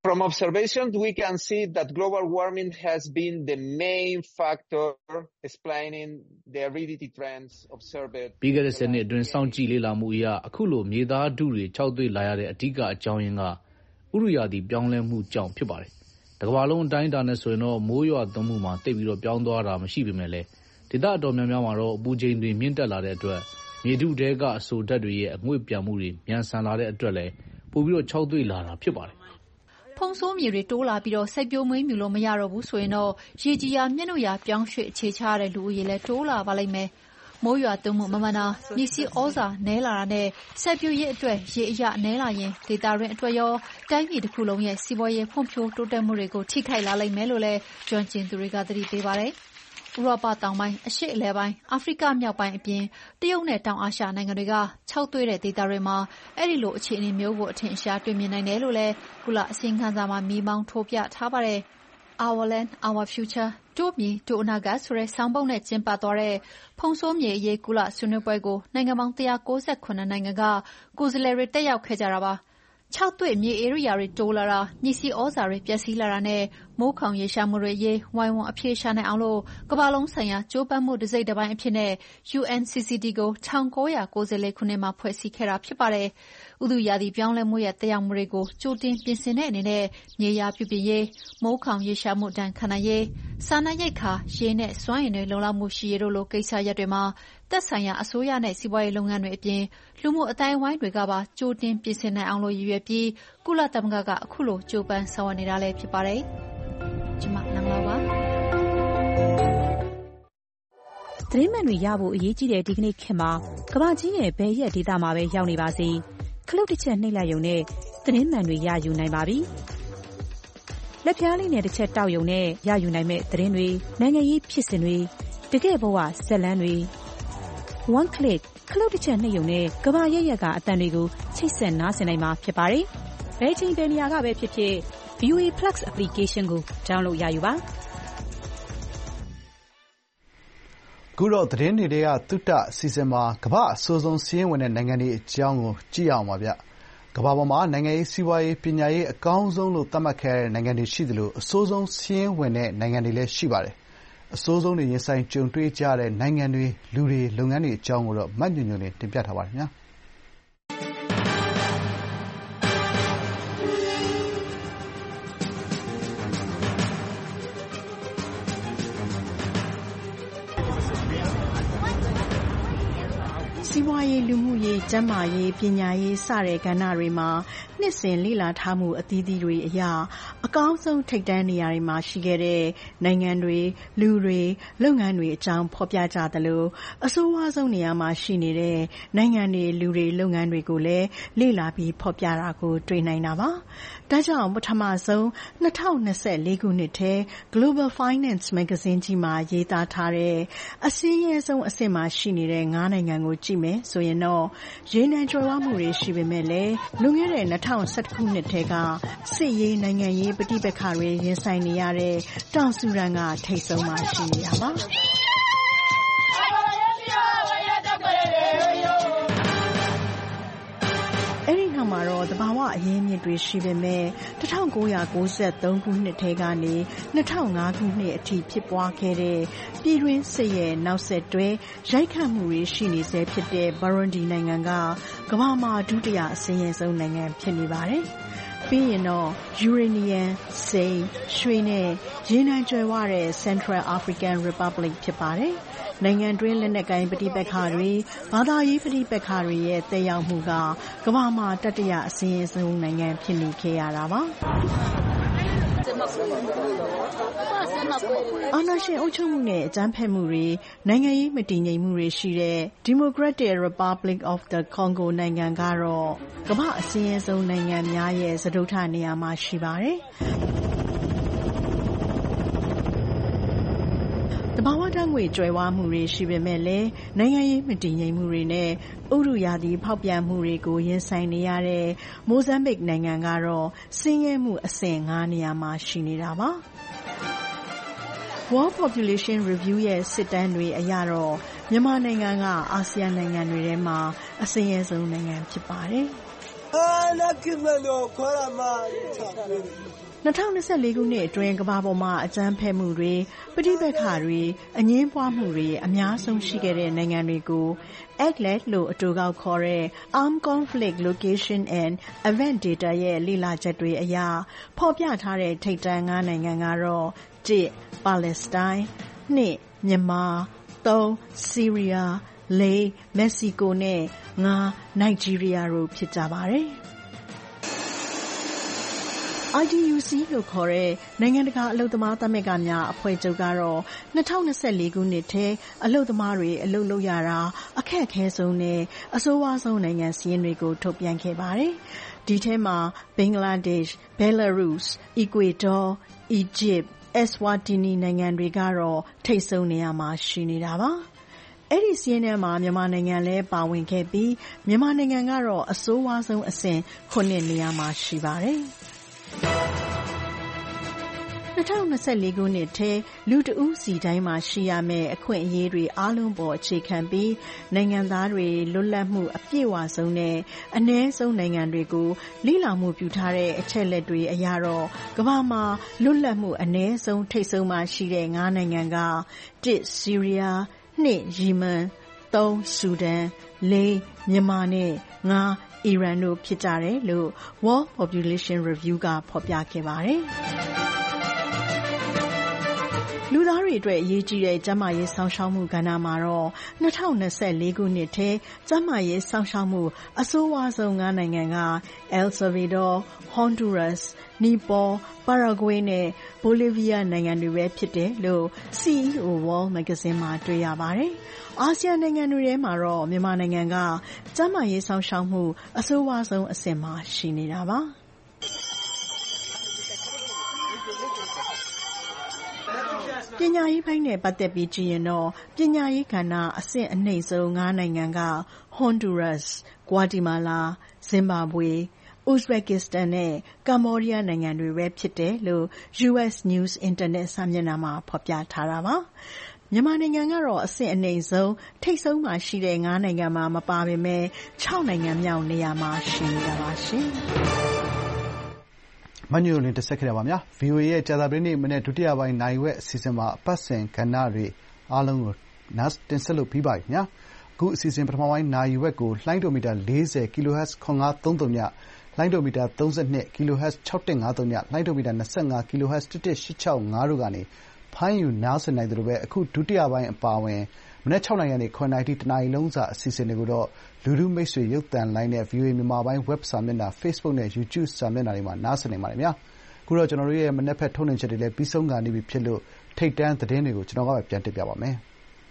From observations, we can see that global warming has been the main factor explaining the aridity trends observed. ပြီးခဲ့တဲ့10နှစ်အတွင်းစောင့်ကြည့်လေ့လာမှုအရအခုလိုမြေသားထုတွေခြောက်သွေ့လာရတဲ့အဓိကအကြောင်းရင်းကဥတုရာသီပြောင်းလဲမှုကြောင့်ဖြစ်ပါတယ်။တစ်ကမ္ဘာလုံးအတိုင်းအတာနဲ့ဆိုရင်တော့မိုးရွာသွန်းမှုမှာတိတ်ပြီးတော့ပြောင်းသွားတာမရှိပေမဲ့လည်းဒေသအတော်များများမှာတော့အပူချိန်တွေမြင့်တက်လာတဲ့အတွက်မြေထုထဲကအဆိုဓာတ်တွေရဲ့အငွေ့ပြန်မှုတွေမြန်ဆန်လာတဲ့အတွက်လည်းပိုပြီးတော့ခြောက်သွေ့လာတာဖြစ်ပါတယ်ဖုံဆိုးမြေတွေတိုးလာပြီးတော့စိုက်ပျိုးမွေးမြူလို့မရတော့ဘူးဆိုရင်တော့ရေကြီးရာမျက်နှာရာပြောင်းရွှေ့အခြေချရတဲ့လူဦးရေလည်းတိုးလာပါလိမ့်မယ်။မိုးရွာသွန်းမှုမမှန်တာမြေဆီဩဇာနည်းလာတာနဲ့စိုက်ပျိုးရေးအတွက်ရေအရနည်းလာရင်ဒေသတွင်းအတွက်ရောတိုင်းပြည်တစ်ခုလုံးရဲ့စီးပွားရေးဖွံ့ဖြိုးတိုးတက်မှုတွေကိုထိခိုက်လာလိမ့်မယ်လို့လည်းကျွမ်းကျင်သူတွေကသတိပေးပါတယ်။ဥရောပတောင်ပိုင်းအရှေ့အလယ်ပိုင်းအာဖရိကမြောက်ပိုင်းအပြင်တရုတ်နဲ့တောင်အာရှနိုင်ငံတွေကခြောက်သွေ့တဲ့ဒေသတွေမှာအဲ့ဒီလိုအခြေအနေမျိုးကိုအထင်အရှားတွေ့မြင်နိုင်တယ်လို့လည်းကုလအစီရင်ခံစာမှာမိမောင်းထိုးပြထားပါတယ်။ Our Land, Our Future တို့မြေတို့အနာဂတ်ဆိုတဲ့ဆောင်းပုံးနဲ့ကျင်းပသွားတဲ့ဖုံဆိုးမြေအရေးကုလဆွေးနွေးပွဲကိုနိုင်ငံပေါင်း198နိုင်ငံကကိုယ်စားလှယ်တွေတက်ရောက်ခဲ့ကြတာပါ။ခြောက်သွေ့မြေဧရိယာတွေတိုးလာတာမြေဆီဩဇာတွေပျက်စီးလာတာနဲ့မိုးခေါင်ရေရှားမှုတွေရေးဝိုင်းဝန်းအပြေရှားနိုင်အောင်လို့ကမ္ဘာလုံးဆိုင်ရာကြိုးပမ်းမှုတစ်စိတ်တစ်ပိုင်းအဖြစ်နဲ့ UNCCD ကို1994ခုနှစ်မှာဖွဲ့စည်းခဲ့တာဖြစ်ပါတယ်။ဥတုရာသီပြောင်းလဲမှုရဲ့သက်ရောက်မှုတွေကိုကြိုတင်ပြင်ဆင်တဲ့အနေနဲ့မြေယာပြုပြင်ရေးမိုးခေါင်ရေရှားမှုတန်ခံနိုင်ရေးစားနပ်ရိက္ခာရေနဲ့စွမ်းအင်တွေလုံလောက်မှုရှိရေးတို့လိုကိစ္စရပ်တွေမှာသက်ဆိုင်ရာအစိုးရနဲ့စီးပွားရေးလုပ်ငန်းတွေအပြင်လူမှုအတိုင်းအဝိုင်းတွေကပါကြိုတင်ပြင်ဆင်နိုင်အောင်လို့ရည်ရွယ်ပြီးကုလသမဂ္ဂကအခုလိုကြိုးပမ်းဆောင်ရွက်နေတာလည်းဖြစ်ပါတယ်။ကျွန်မနန္ဒလာပါသတင်းမှန်တွေရဖို့အရေးကြီးတဲ့ဒီကနေ့ခေတ်မှာကမ္ဘာကြီးရဲ့ဘယ်ရက်ဒေသမှာပဲရောက်နေပါစေခလုတ်တစ်ချက်နှိပ်လိုက်ရုံနဲ့သတင်းမှန်တွေရယူနိုင်ပါပြီ။လက်ပြားလေးနဲ့တစ်ချက်တောက်ရုံနဲ့ရယူနိုင်မဲ့သတင်းတွေနိုင်ငံရေးဖြစ်စဉ်တွေတကယ့်ဘဝဇာတ်လမ်းတွေ One click ခလုတ်တစ်ချက်နှိပ်ရုံနဲ့ကမ္ဘာရဲ့ကအသံတွေကိုချိတ်ဆက်နားဆင်နိုင်မှာဖြစ်ပါတယ်။ဘယ်ချိန်ဘယ်နေရာကပဲဖြစ်ဖြစ် VOA Plus application ကို download ရယူပါ။အခုတော့သတင်းတွေကသုတအစီအစဉ်မှာကမ္ဘာအဆိုးဆုံးစီးရင်ဝင်တဲ့နိုင်ငံတွေအကြောင်းကိုကြည့်အောင်ပါဗျ။ကမ္ဘာပေါ်မှာနိုင်ငံရေးစီးပွားရေးပညာရေးအကောင်းဆုံးလို့သတ်မှတ်ခဲ့တဲ့နိုင်ငံတွေရှိသလိုအဆိုးဆုံးစီးရင်ဝင်တဲ့နိုင်ငံတွေလည်းရှိပါတယ်။အဆိုးဆုံးတွေရင်ဆိုင်ကြုံတွေ့ကြတဲ့နိုင်ငံတွေလူတွေလုပ်ငန်းတွေအကြောင်းကိုတော့မညွန့်ညွန့်လေးတင်ပြထားပါတယ်ခင်ဗျာ။စီးပွားရေးလူမှုရေးကျန်းမာရေးပညာရေးစတဲ့ကဏ္ဍတွေမှာနှစ်စဉ်လေ့လာထားမှုအသီးသီးတွေအရအကောင်းဆုံးထိပ်တန်းနေရာတွေမှာရှိခဲ့တဲ့နိုင်ငံတွေလူတွေလုပ်ငန်းတွေအကြောင်းဖော်ပြကြသလိုအဆိုးဝါးဆုံးနေရာမှာရှိနေတဲ့နိုင်ငံတွေလူတွေလုပ်ငန်းတွေကိုလည်းလေ့လာပြီးဖော်ပြတာကိုတွေ့နိုင်တာပါ။ဒါကြောင့်ပထမဆုံး2024ခုနှစ်ထဲ Global Finance Magazine ကြီးမှာရေးသားထားတဲ့အစင်းရဲဆုံးအဆင့်မှာရှိနေတဲ့9နိုင်ငံကိုကြည့်မယ်ဆိုရင်တော့ရေနံကြွယ်ဝမှုတွေရှိပေမဲ့လည်းလွန်ခဲ့တဲ့2011ခုနှစ်ထဲကစစ်ရေးနိုင်ငံရေးပဋိပက္ခတွေရင်ဆိုင်နေရတဲ့တောင်ဆူဒန်ကထိပ်ဆုံးမှာရှိနေတာပါ။အဲဒီနောက်မှာတော့သဘာဝအရင်းအမြစ်တွေရှိပေမဲ့1993ခုနှစ်ထဲကနေ2005ခုနှစ်အထိဖြစ်ပွားခဲ့တဲ့ပြည်တွင်းစစ်ရဲ့နောက်ဆက်တွဲရိုက်ခတ်မှုတွေရှိနေဆဲဖြစ်တဲ့ Burundi နိုင်ငံကကမ္ဘာမှာဒုတိယအဆင်းရဲဆုံးနိုင်ငံဖြစ်နေပါတယ်။ပြီးရင်တော့ Uranium, စိန်၊ရွှေနဲ့ရေနံကြွယ်ဝတဲ့ Central African Republic ဖြစ်ပါတယ်။နိုင်ငံတွင်းလက်နက်ကိုင်ပဋိပက္ခတွေဘာသာရေးပဋိပက္ခတွေရဲ့သက်ရောက်မှုကကမ္ဘာမှာတတိယအဆင်းရဲဆုံးနိုင်ငံဖြစ်နေခဲ့ရတာပါ။အာဏာရှင်အုပ်ချုပ်မှုနဲ့အကြမ်းဖက်မှုတွေနိုင်ငံရေးမတည်ငြိမ်မှုတွေရှိတဲ့ Democratic Republic of the Congo နိုင်ငံကတော့ကမ္ဘာအဆင်းရဲဆုံးနိုင်ငံများရဲ့စတုတ္ထနေရာမှာရှိပါတယ်။သဘာဝဓာတ်ငွေ့ကြွယ်ဝမှုတွေရှိပေမဲ့လည်းနိုင်ငံရေးမတည်ငြိမ်မှုတွေနဲ့ဥတုရာသီဖောက်ပြန်မှုတွေကိုရင်ဆိုင်နေရတဲ့မိုဇမ်ဘစ်နိုင်ငံကတော့ဆင်းရဲမှုအဆင့်9နေရာမှာရှိနေတာပါ။ World Population Review ရဲ့စစ်တမ်းတွေအရတော့မြန်မာနိုင်ငံကအာဆီယံနိုင်ငံတွေထဲမှာအဆင်းရဲဆုံးနိုင်ငံဖြစ်ပါတယ်။ 2024 ခုနှစ်အတွင်းကမ္ဘာပေါ်မှာအကြမ်းဖက်မှုတွေပဋိပက္ခတွေအငြင်းပွားမှုတွေအများဆုံးရှိခဲ့တဲ့နိုင်ငံတွေကို ACLED လို့အတိုကောက်ခေါ်တဲ့ Armed Conflict Location and Event Data ရဲ့လေ့လာချက်တွေအရဖော်ပြထားတဲ့ထိပ်တန်း5နိုင်ငံကတော့ 1. ပါလက်စတိုင်း 2. မြန်မာ 3. ဆီးရီးယား 4. မက္ကဆီကိုနဲ့ 5. နိုင်ဂျီးရီးယားတို့ဖြစ်ကြပါတယ်။ ITUC လို့ခေါ်တဲ့နိုင်ငံတကာအလုပ်သမားသမဂ္ဂများအဖွဲ့ချုပ်ကတော့2024ခုနှစ်ထဲအလုပ်သမားတွေအလုပ်လုပ်ရတာအခက်အခဲဆုံးနဲ့အဆိုးဝါးဆုံးနိုင်ငံစာရင်းတွေကိုထုတ်ပြန်ခဲ့ပါတယ်။ဒီထဲမှာဘင်္ဂလားဒေ့ရှ်၊ဘဲလာရုစ်၊အီကွေဒေါ၊အီဂျစ်၊အက်စဝါတီနီနိုင်ငံတွေကတော့ထိပ်ဆုံးနေရာမှာရှိနေတာပါ။အဲ့ဒီစာရင်းထဲမှာမြန်မာနိုင်ငံလည်းပါဝင်ခဲ့ပြီးမြန်မာနိုင်ငံကတော့အဆိုးဝါးဆုံးအဆင့်9နေရာမှာရှိပါတယ်။2024ခုနှစ်ထဲလူတဦးစီတိုင်းမှာရှိရမယ့်အခွင့်အရေးတွေအားလုံးပေါ်အခြေခံပြီးနိုင်ငံသားတွေလွတ်လပ်မှုအပြည့်အဝဆုံးနဲ့အနည်းဆုံးနိုင်ငံတွေကိုလေ့လာမှုပြုထားတဲ့အချက်လက်တွေအရတော့ကမ္ဘာမှာလွတ်လပ်မှုအနည်းဆုံးထိပ်ဆုံးမှာရှိတဲ့9နိုင်ငံက 1. ဆီးရီးယား 2. ယီမန် 3. ဆူဒန် 4. မြန်မာနဲ့ 5. အီရန်တို့ဖြစ်ကြတယ်လို့ World Population Review ကဖော်ပြခဲ့ပါတယ်။လူသားတွေအတွက်အရေးကြီးတဲ့ကျန်းမာရေးစောင့်ရှောက်မှုကဏ္ဍမှာတော့2024ခုနှစ်ထဲကျန်းမာရေးစောင့်ရှောက်မှုအဆိုးဝါးဆုံး9နိုင်ငံက El Salvador, Honduras, Nepal, Paraguay နဲ့ Bolivia နိုင်ငံတွေပဲဖြစ်တယ်လို့ CEO World Magazine မှာတွေ့ရပါတယ်။အာဆီယံနိုင်ငံတွေထဲမှာတော့မြန်မာနိုင်ငံကကျန်းမာရေးစောင့်ရှောက်မှုအဆိုးဝါးဆုံးအဆင့်မှာရှိနေတာပါ။ပညာရေးပိုင်းနဲ့ပတ်သက်ပြီးကြည့်ရင်တော့ပညာရေးကဏ္ဍအဆင့်အနိမ့်ဆုံး9နိုင်ငံက Honduras, Guatemala, Zimbabwe, Uzbekistan နဲ့ Cambodia နိုင်ငံတွေပဲဖြစ်တယ်လို့ US News Internet စာမျက်နှာမှာဖော်ပြထားတာပါ။မြန်မာနိုင်ငံကတော့အဆင့်အနိမ့်ဆုံးထိပ်ဆုံးမှာရှိတဲ့9နိုင်ငံမှာမပါပေမဲ့6နိုင်ငံမြောက်နေရာမှာရှိနေတာပါရှင်။မညိုလင်းတက်ဆက်ခဲ့တာပါဗျာ VOA ရဲ့ကြာသပတေးနေ့မနေ့ဒုတိယပိုင်းနိုင်ဝက်အစီအစဉ်မှာအပတ်စဉ်ကဏ္ဍတွေအားလုံးကိုတင်ဆက်လို့ပြီးပါပြီခင်ဗျာအခုအစီအစဉ်ပထမပိုင်းနိုင်ဝက်ကိုလှိုင်းဒိုမီတာ40 kHz 9533ညလှိုင်းဒိုမီတာ32 kHz 6153ညလှိုင်းဒိုမီတာ25 kHz 11865တို့ကနေဖိုင်းယူနားဆင်နိုင်တယ်လို့ပဲအခုဒုတိယပိုင်းအပါဝင်မနေ့6နိုင်ကနေ9နိုင်ထိတနာရီလုံးစာအစီအစဉ်တွေကိုတော့လူထုမိတ်ဆွေရုပ်သံလိုင်းနဲ့ VOA မြန်မာပိုင်း web စာမျက်နှာ Facebook နဲ့ YouTube စာမျက်နှာတွေမှာနားဆင်နိုင်ပါတယ်ဗျာအခုတော့ကျွန်တော်တို့ရဲ့မနေ့ဖက်ထုတ်လွှင့်ချက်တွေလည်းပြီးဆုံးကနေပြီဖြစ်လို့ထိတ်တန်းသတင်းတွေကိုကျွန်တော်ကပဲပြန်တင်ပြပါမယ်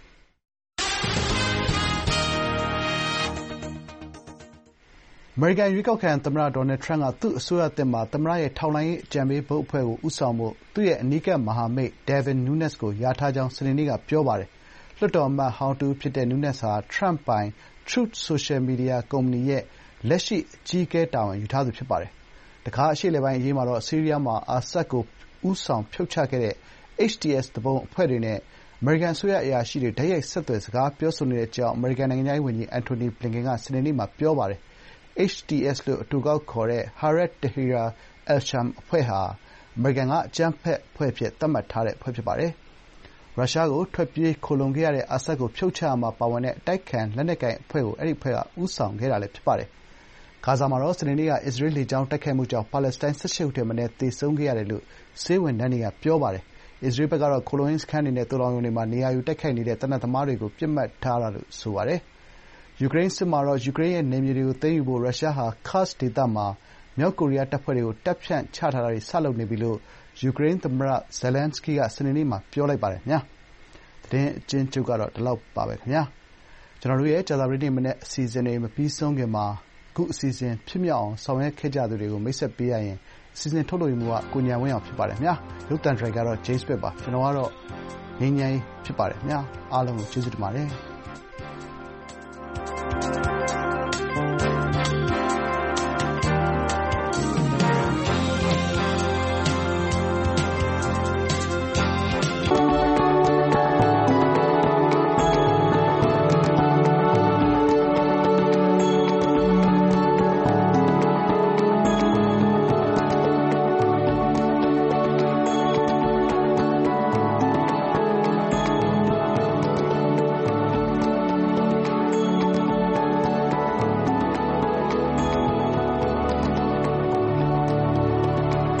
အမေရိကန်ရွေးကောက်ခံသမ္မတဒေါ်နယ်ထရန့်ကသူ့အစိုးရသစ်မှာသမ္မတရဲ့ထောက်လှမ်းရေးအကြံပေးဘုတ်အဖွဲ့ကိုဦးဆောင်ဖို့သူ့ရဲ့အနီးကပ်မဟာမိတ် Devin Nunes ကိုလျာထားကြောင်းစနေနေ့ကပြောပါတယ်။လွှတ်တော်အမတ်ဟောင်းတဦးဖြစ်တဲ့ Nunes ဟာ Trump ပိုင် Truth Social မီဒီယာကုမ္ပဏီရဲ့လက်ရှိအကြီးအကဲတာဝန်ယူထားသူဖြစ်ပါတယ်။တခါအရှေ့အလယ်ပိုင်းအရေးမှာတော့ဆီးရီးယားမှာအာဆတ်ကိုဦးဆောင်ဖြုတ်ချခဲ့တဲ့ HTS သူပုန်အဖွဲ့တွေနဲ့အမေရိကန်အစိုးရအရာရှိတွေတိုက်ရိုက်ဆက်သွယ်စကားပြောဆိုနေတဲ့အကြောင်းအမေရိကန်နိုင်ငံခြားရေးဝန်ကြီး Antony Blinken ကစနေနေ့မှာပြောပါတယ်။ HTS လို့အတိုကောက်ခေါ်တဲ့ Hayat Tahrir al-Sham အဖွဲ့ဟာအမေရိကန်ကအကြမ်းဖက်အဖွဲ့အဖြစ်သတ်မှတ်ထားတဲ့အဖွဲ့ဖြစ်ပါတယ်။ရုရှားကိုထွက်ပြေးခိုလှုံခဲ့ရတဲ့အာဆတ်ကိုဖြုတ်ချရာမှာပါဝင်တဲ့အတိုက်အခံလက်နက်ကိုင်အဖွဲ့ကိုအဲဒီအဖွဲ့ကဦးဆောင်ခဲ့တာလည်းဖြစ်ပါတယ်။ဂါဇာမှာတော့စနေနေ့ကအစ္စရေးလေကြောင်းတိုက်ခိုက်မှုကြောင့်ပါလက်စတိုင်း18ဦးထက်မနည်းသေဆုံးခဲ့ရတယ်လို့ဆေးဝန်ထမ်းတွေကပြောပါတယ်။အစ္စရေးဘက်ကတော့ခိုလှုံရေးစခန်းတွေနဲ့သိုလှောင်ရုံတွေမှာနေရာယူတိုက်ခိုက်နေတဲ့သေနတ်သမားတွေကိုပစ်မှတ်ထားတာလို့ဆိုပါတယ်။ယူကရိန်းစစ်မှာတော့ယူကရိန်းရဲ့နယ်မြေတွေကိုသိမ်းယူဖို့ရုရှားဟာ Kursk ဒေသမှာမြောက်ကိုရီးယားတပ်ဖွဲ့တွေကိုတပ်ဖြန့်ချထားတာတွေစလုပ်နေပြီလို့ယူကရိန်းသမ္မတ Zelenskyy ကစနေနေ့မှာပြောလိုက်ပါတယ်။သတင်းအကျဉ်းချုပ်ကတော့ဒီလောက်ပါပဲခင်ဗျာ။ကျွန်တော်တို့ရဲ့ကြာသပတေးနေ့မနက်အစီအစဉ်တွေမပြီးဆုံးခင်မှာအခုအစီအစဉ်ဖြစ်မြောက်အောင်ဆောင်ရွက်ခဲ့ကြသူတွေကိုမိတ်ဆက်ပေးရရင်အစီအစဉ်ထုတ်လုပ်မှုကကိုညာဝင်းအောင်ဖြစ်ပါတယ်ခင်ဗျာ။ရုပ်သံဒရိုက်ကတော့ James Pitt ပါ။ကျွန်တော်ကတော့ငြိမ်းချမ်းရေးဖြစ်ပါတယ်ခင်ဗျာ။အားလုံးကိုကျေးဇူးတင်ပါတယ်။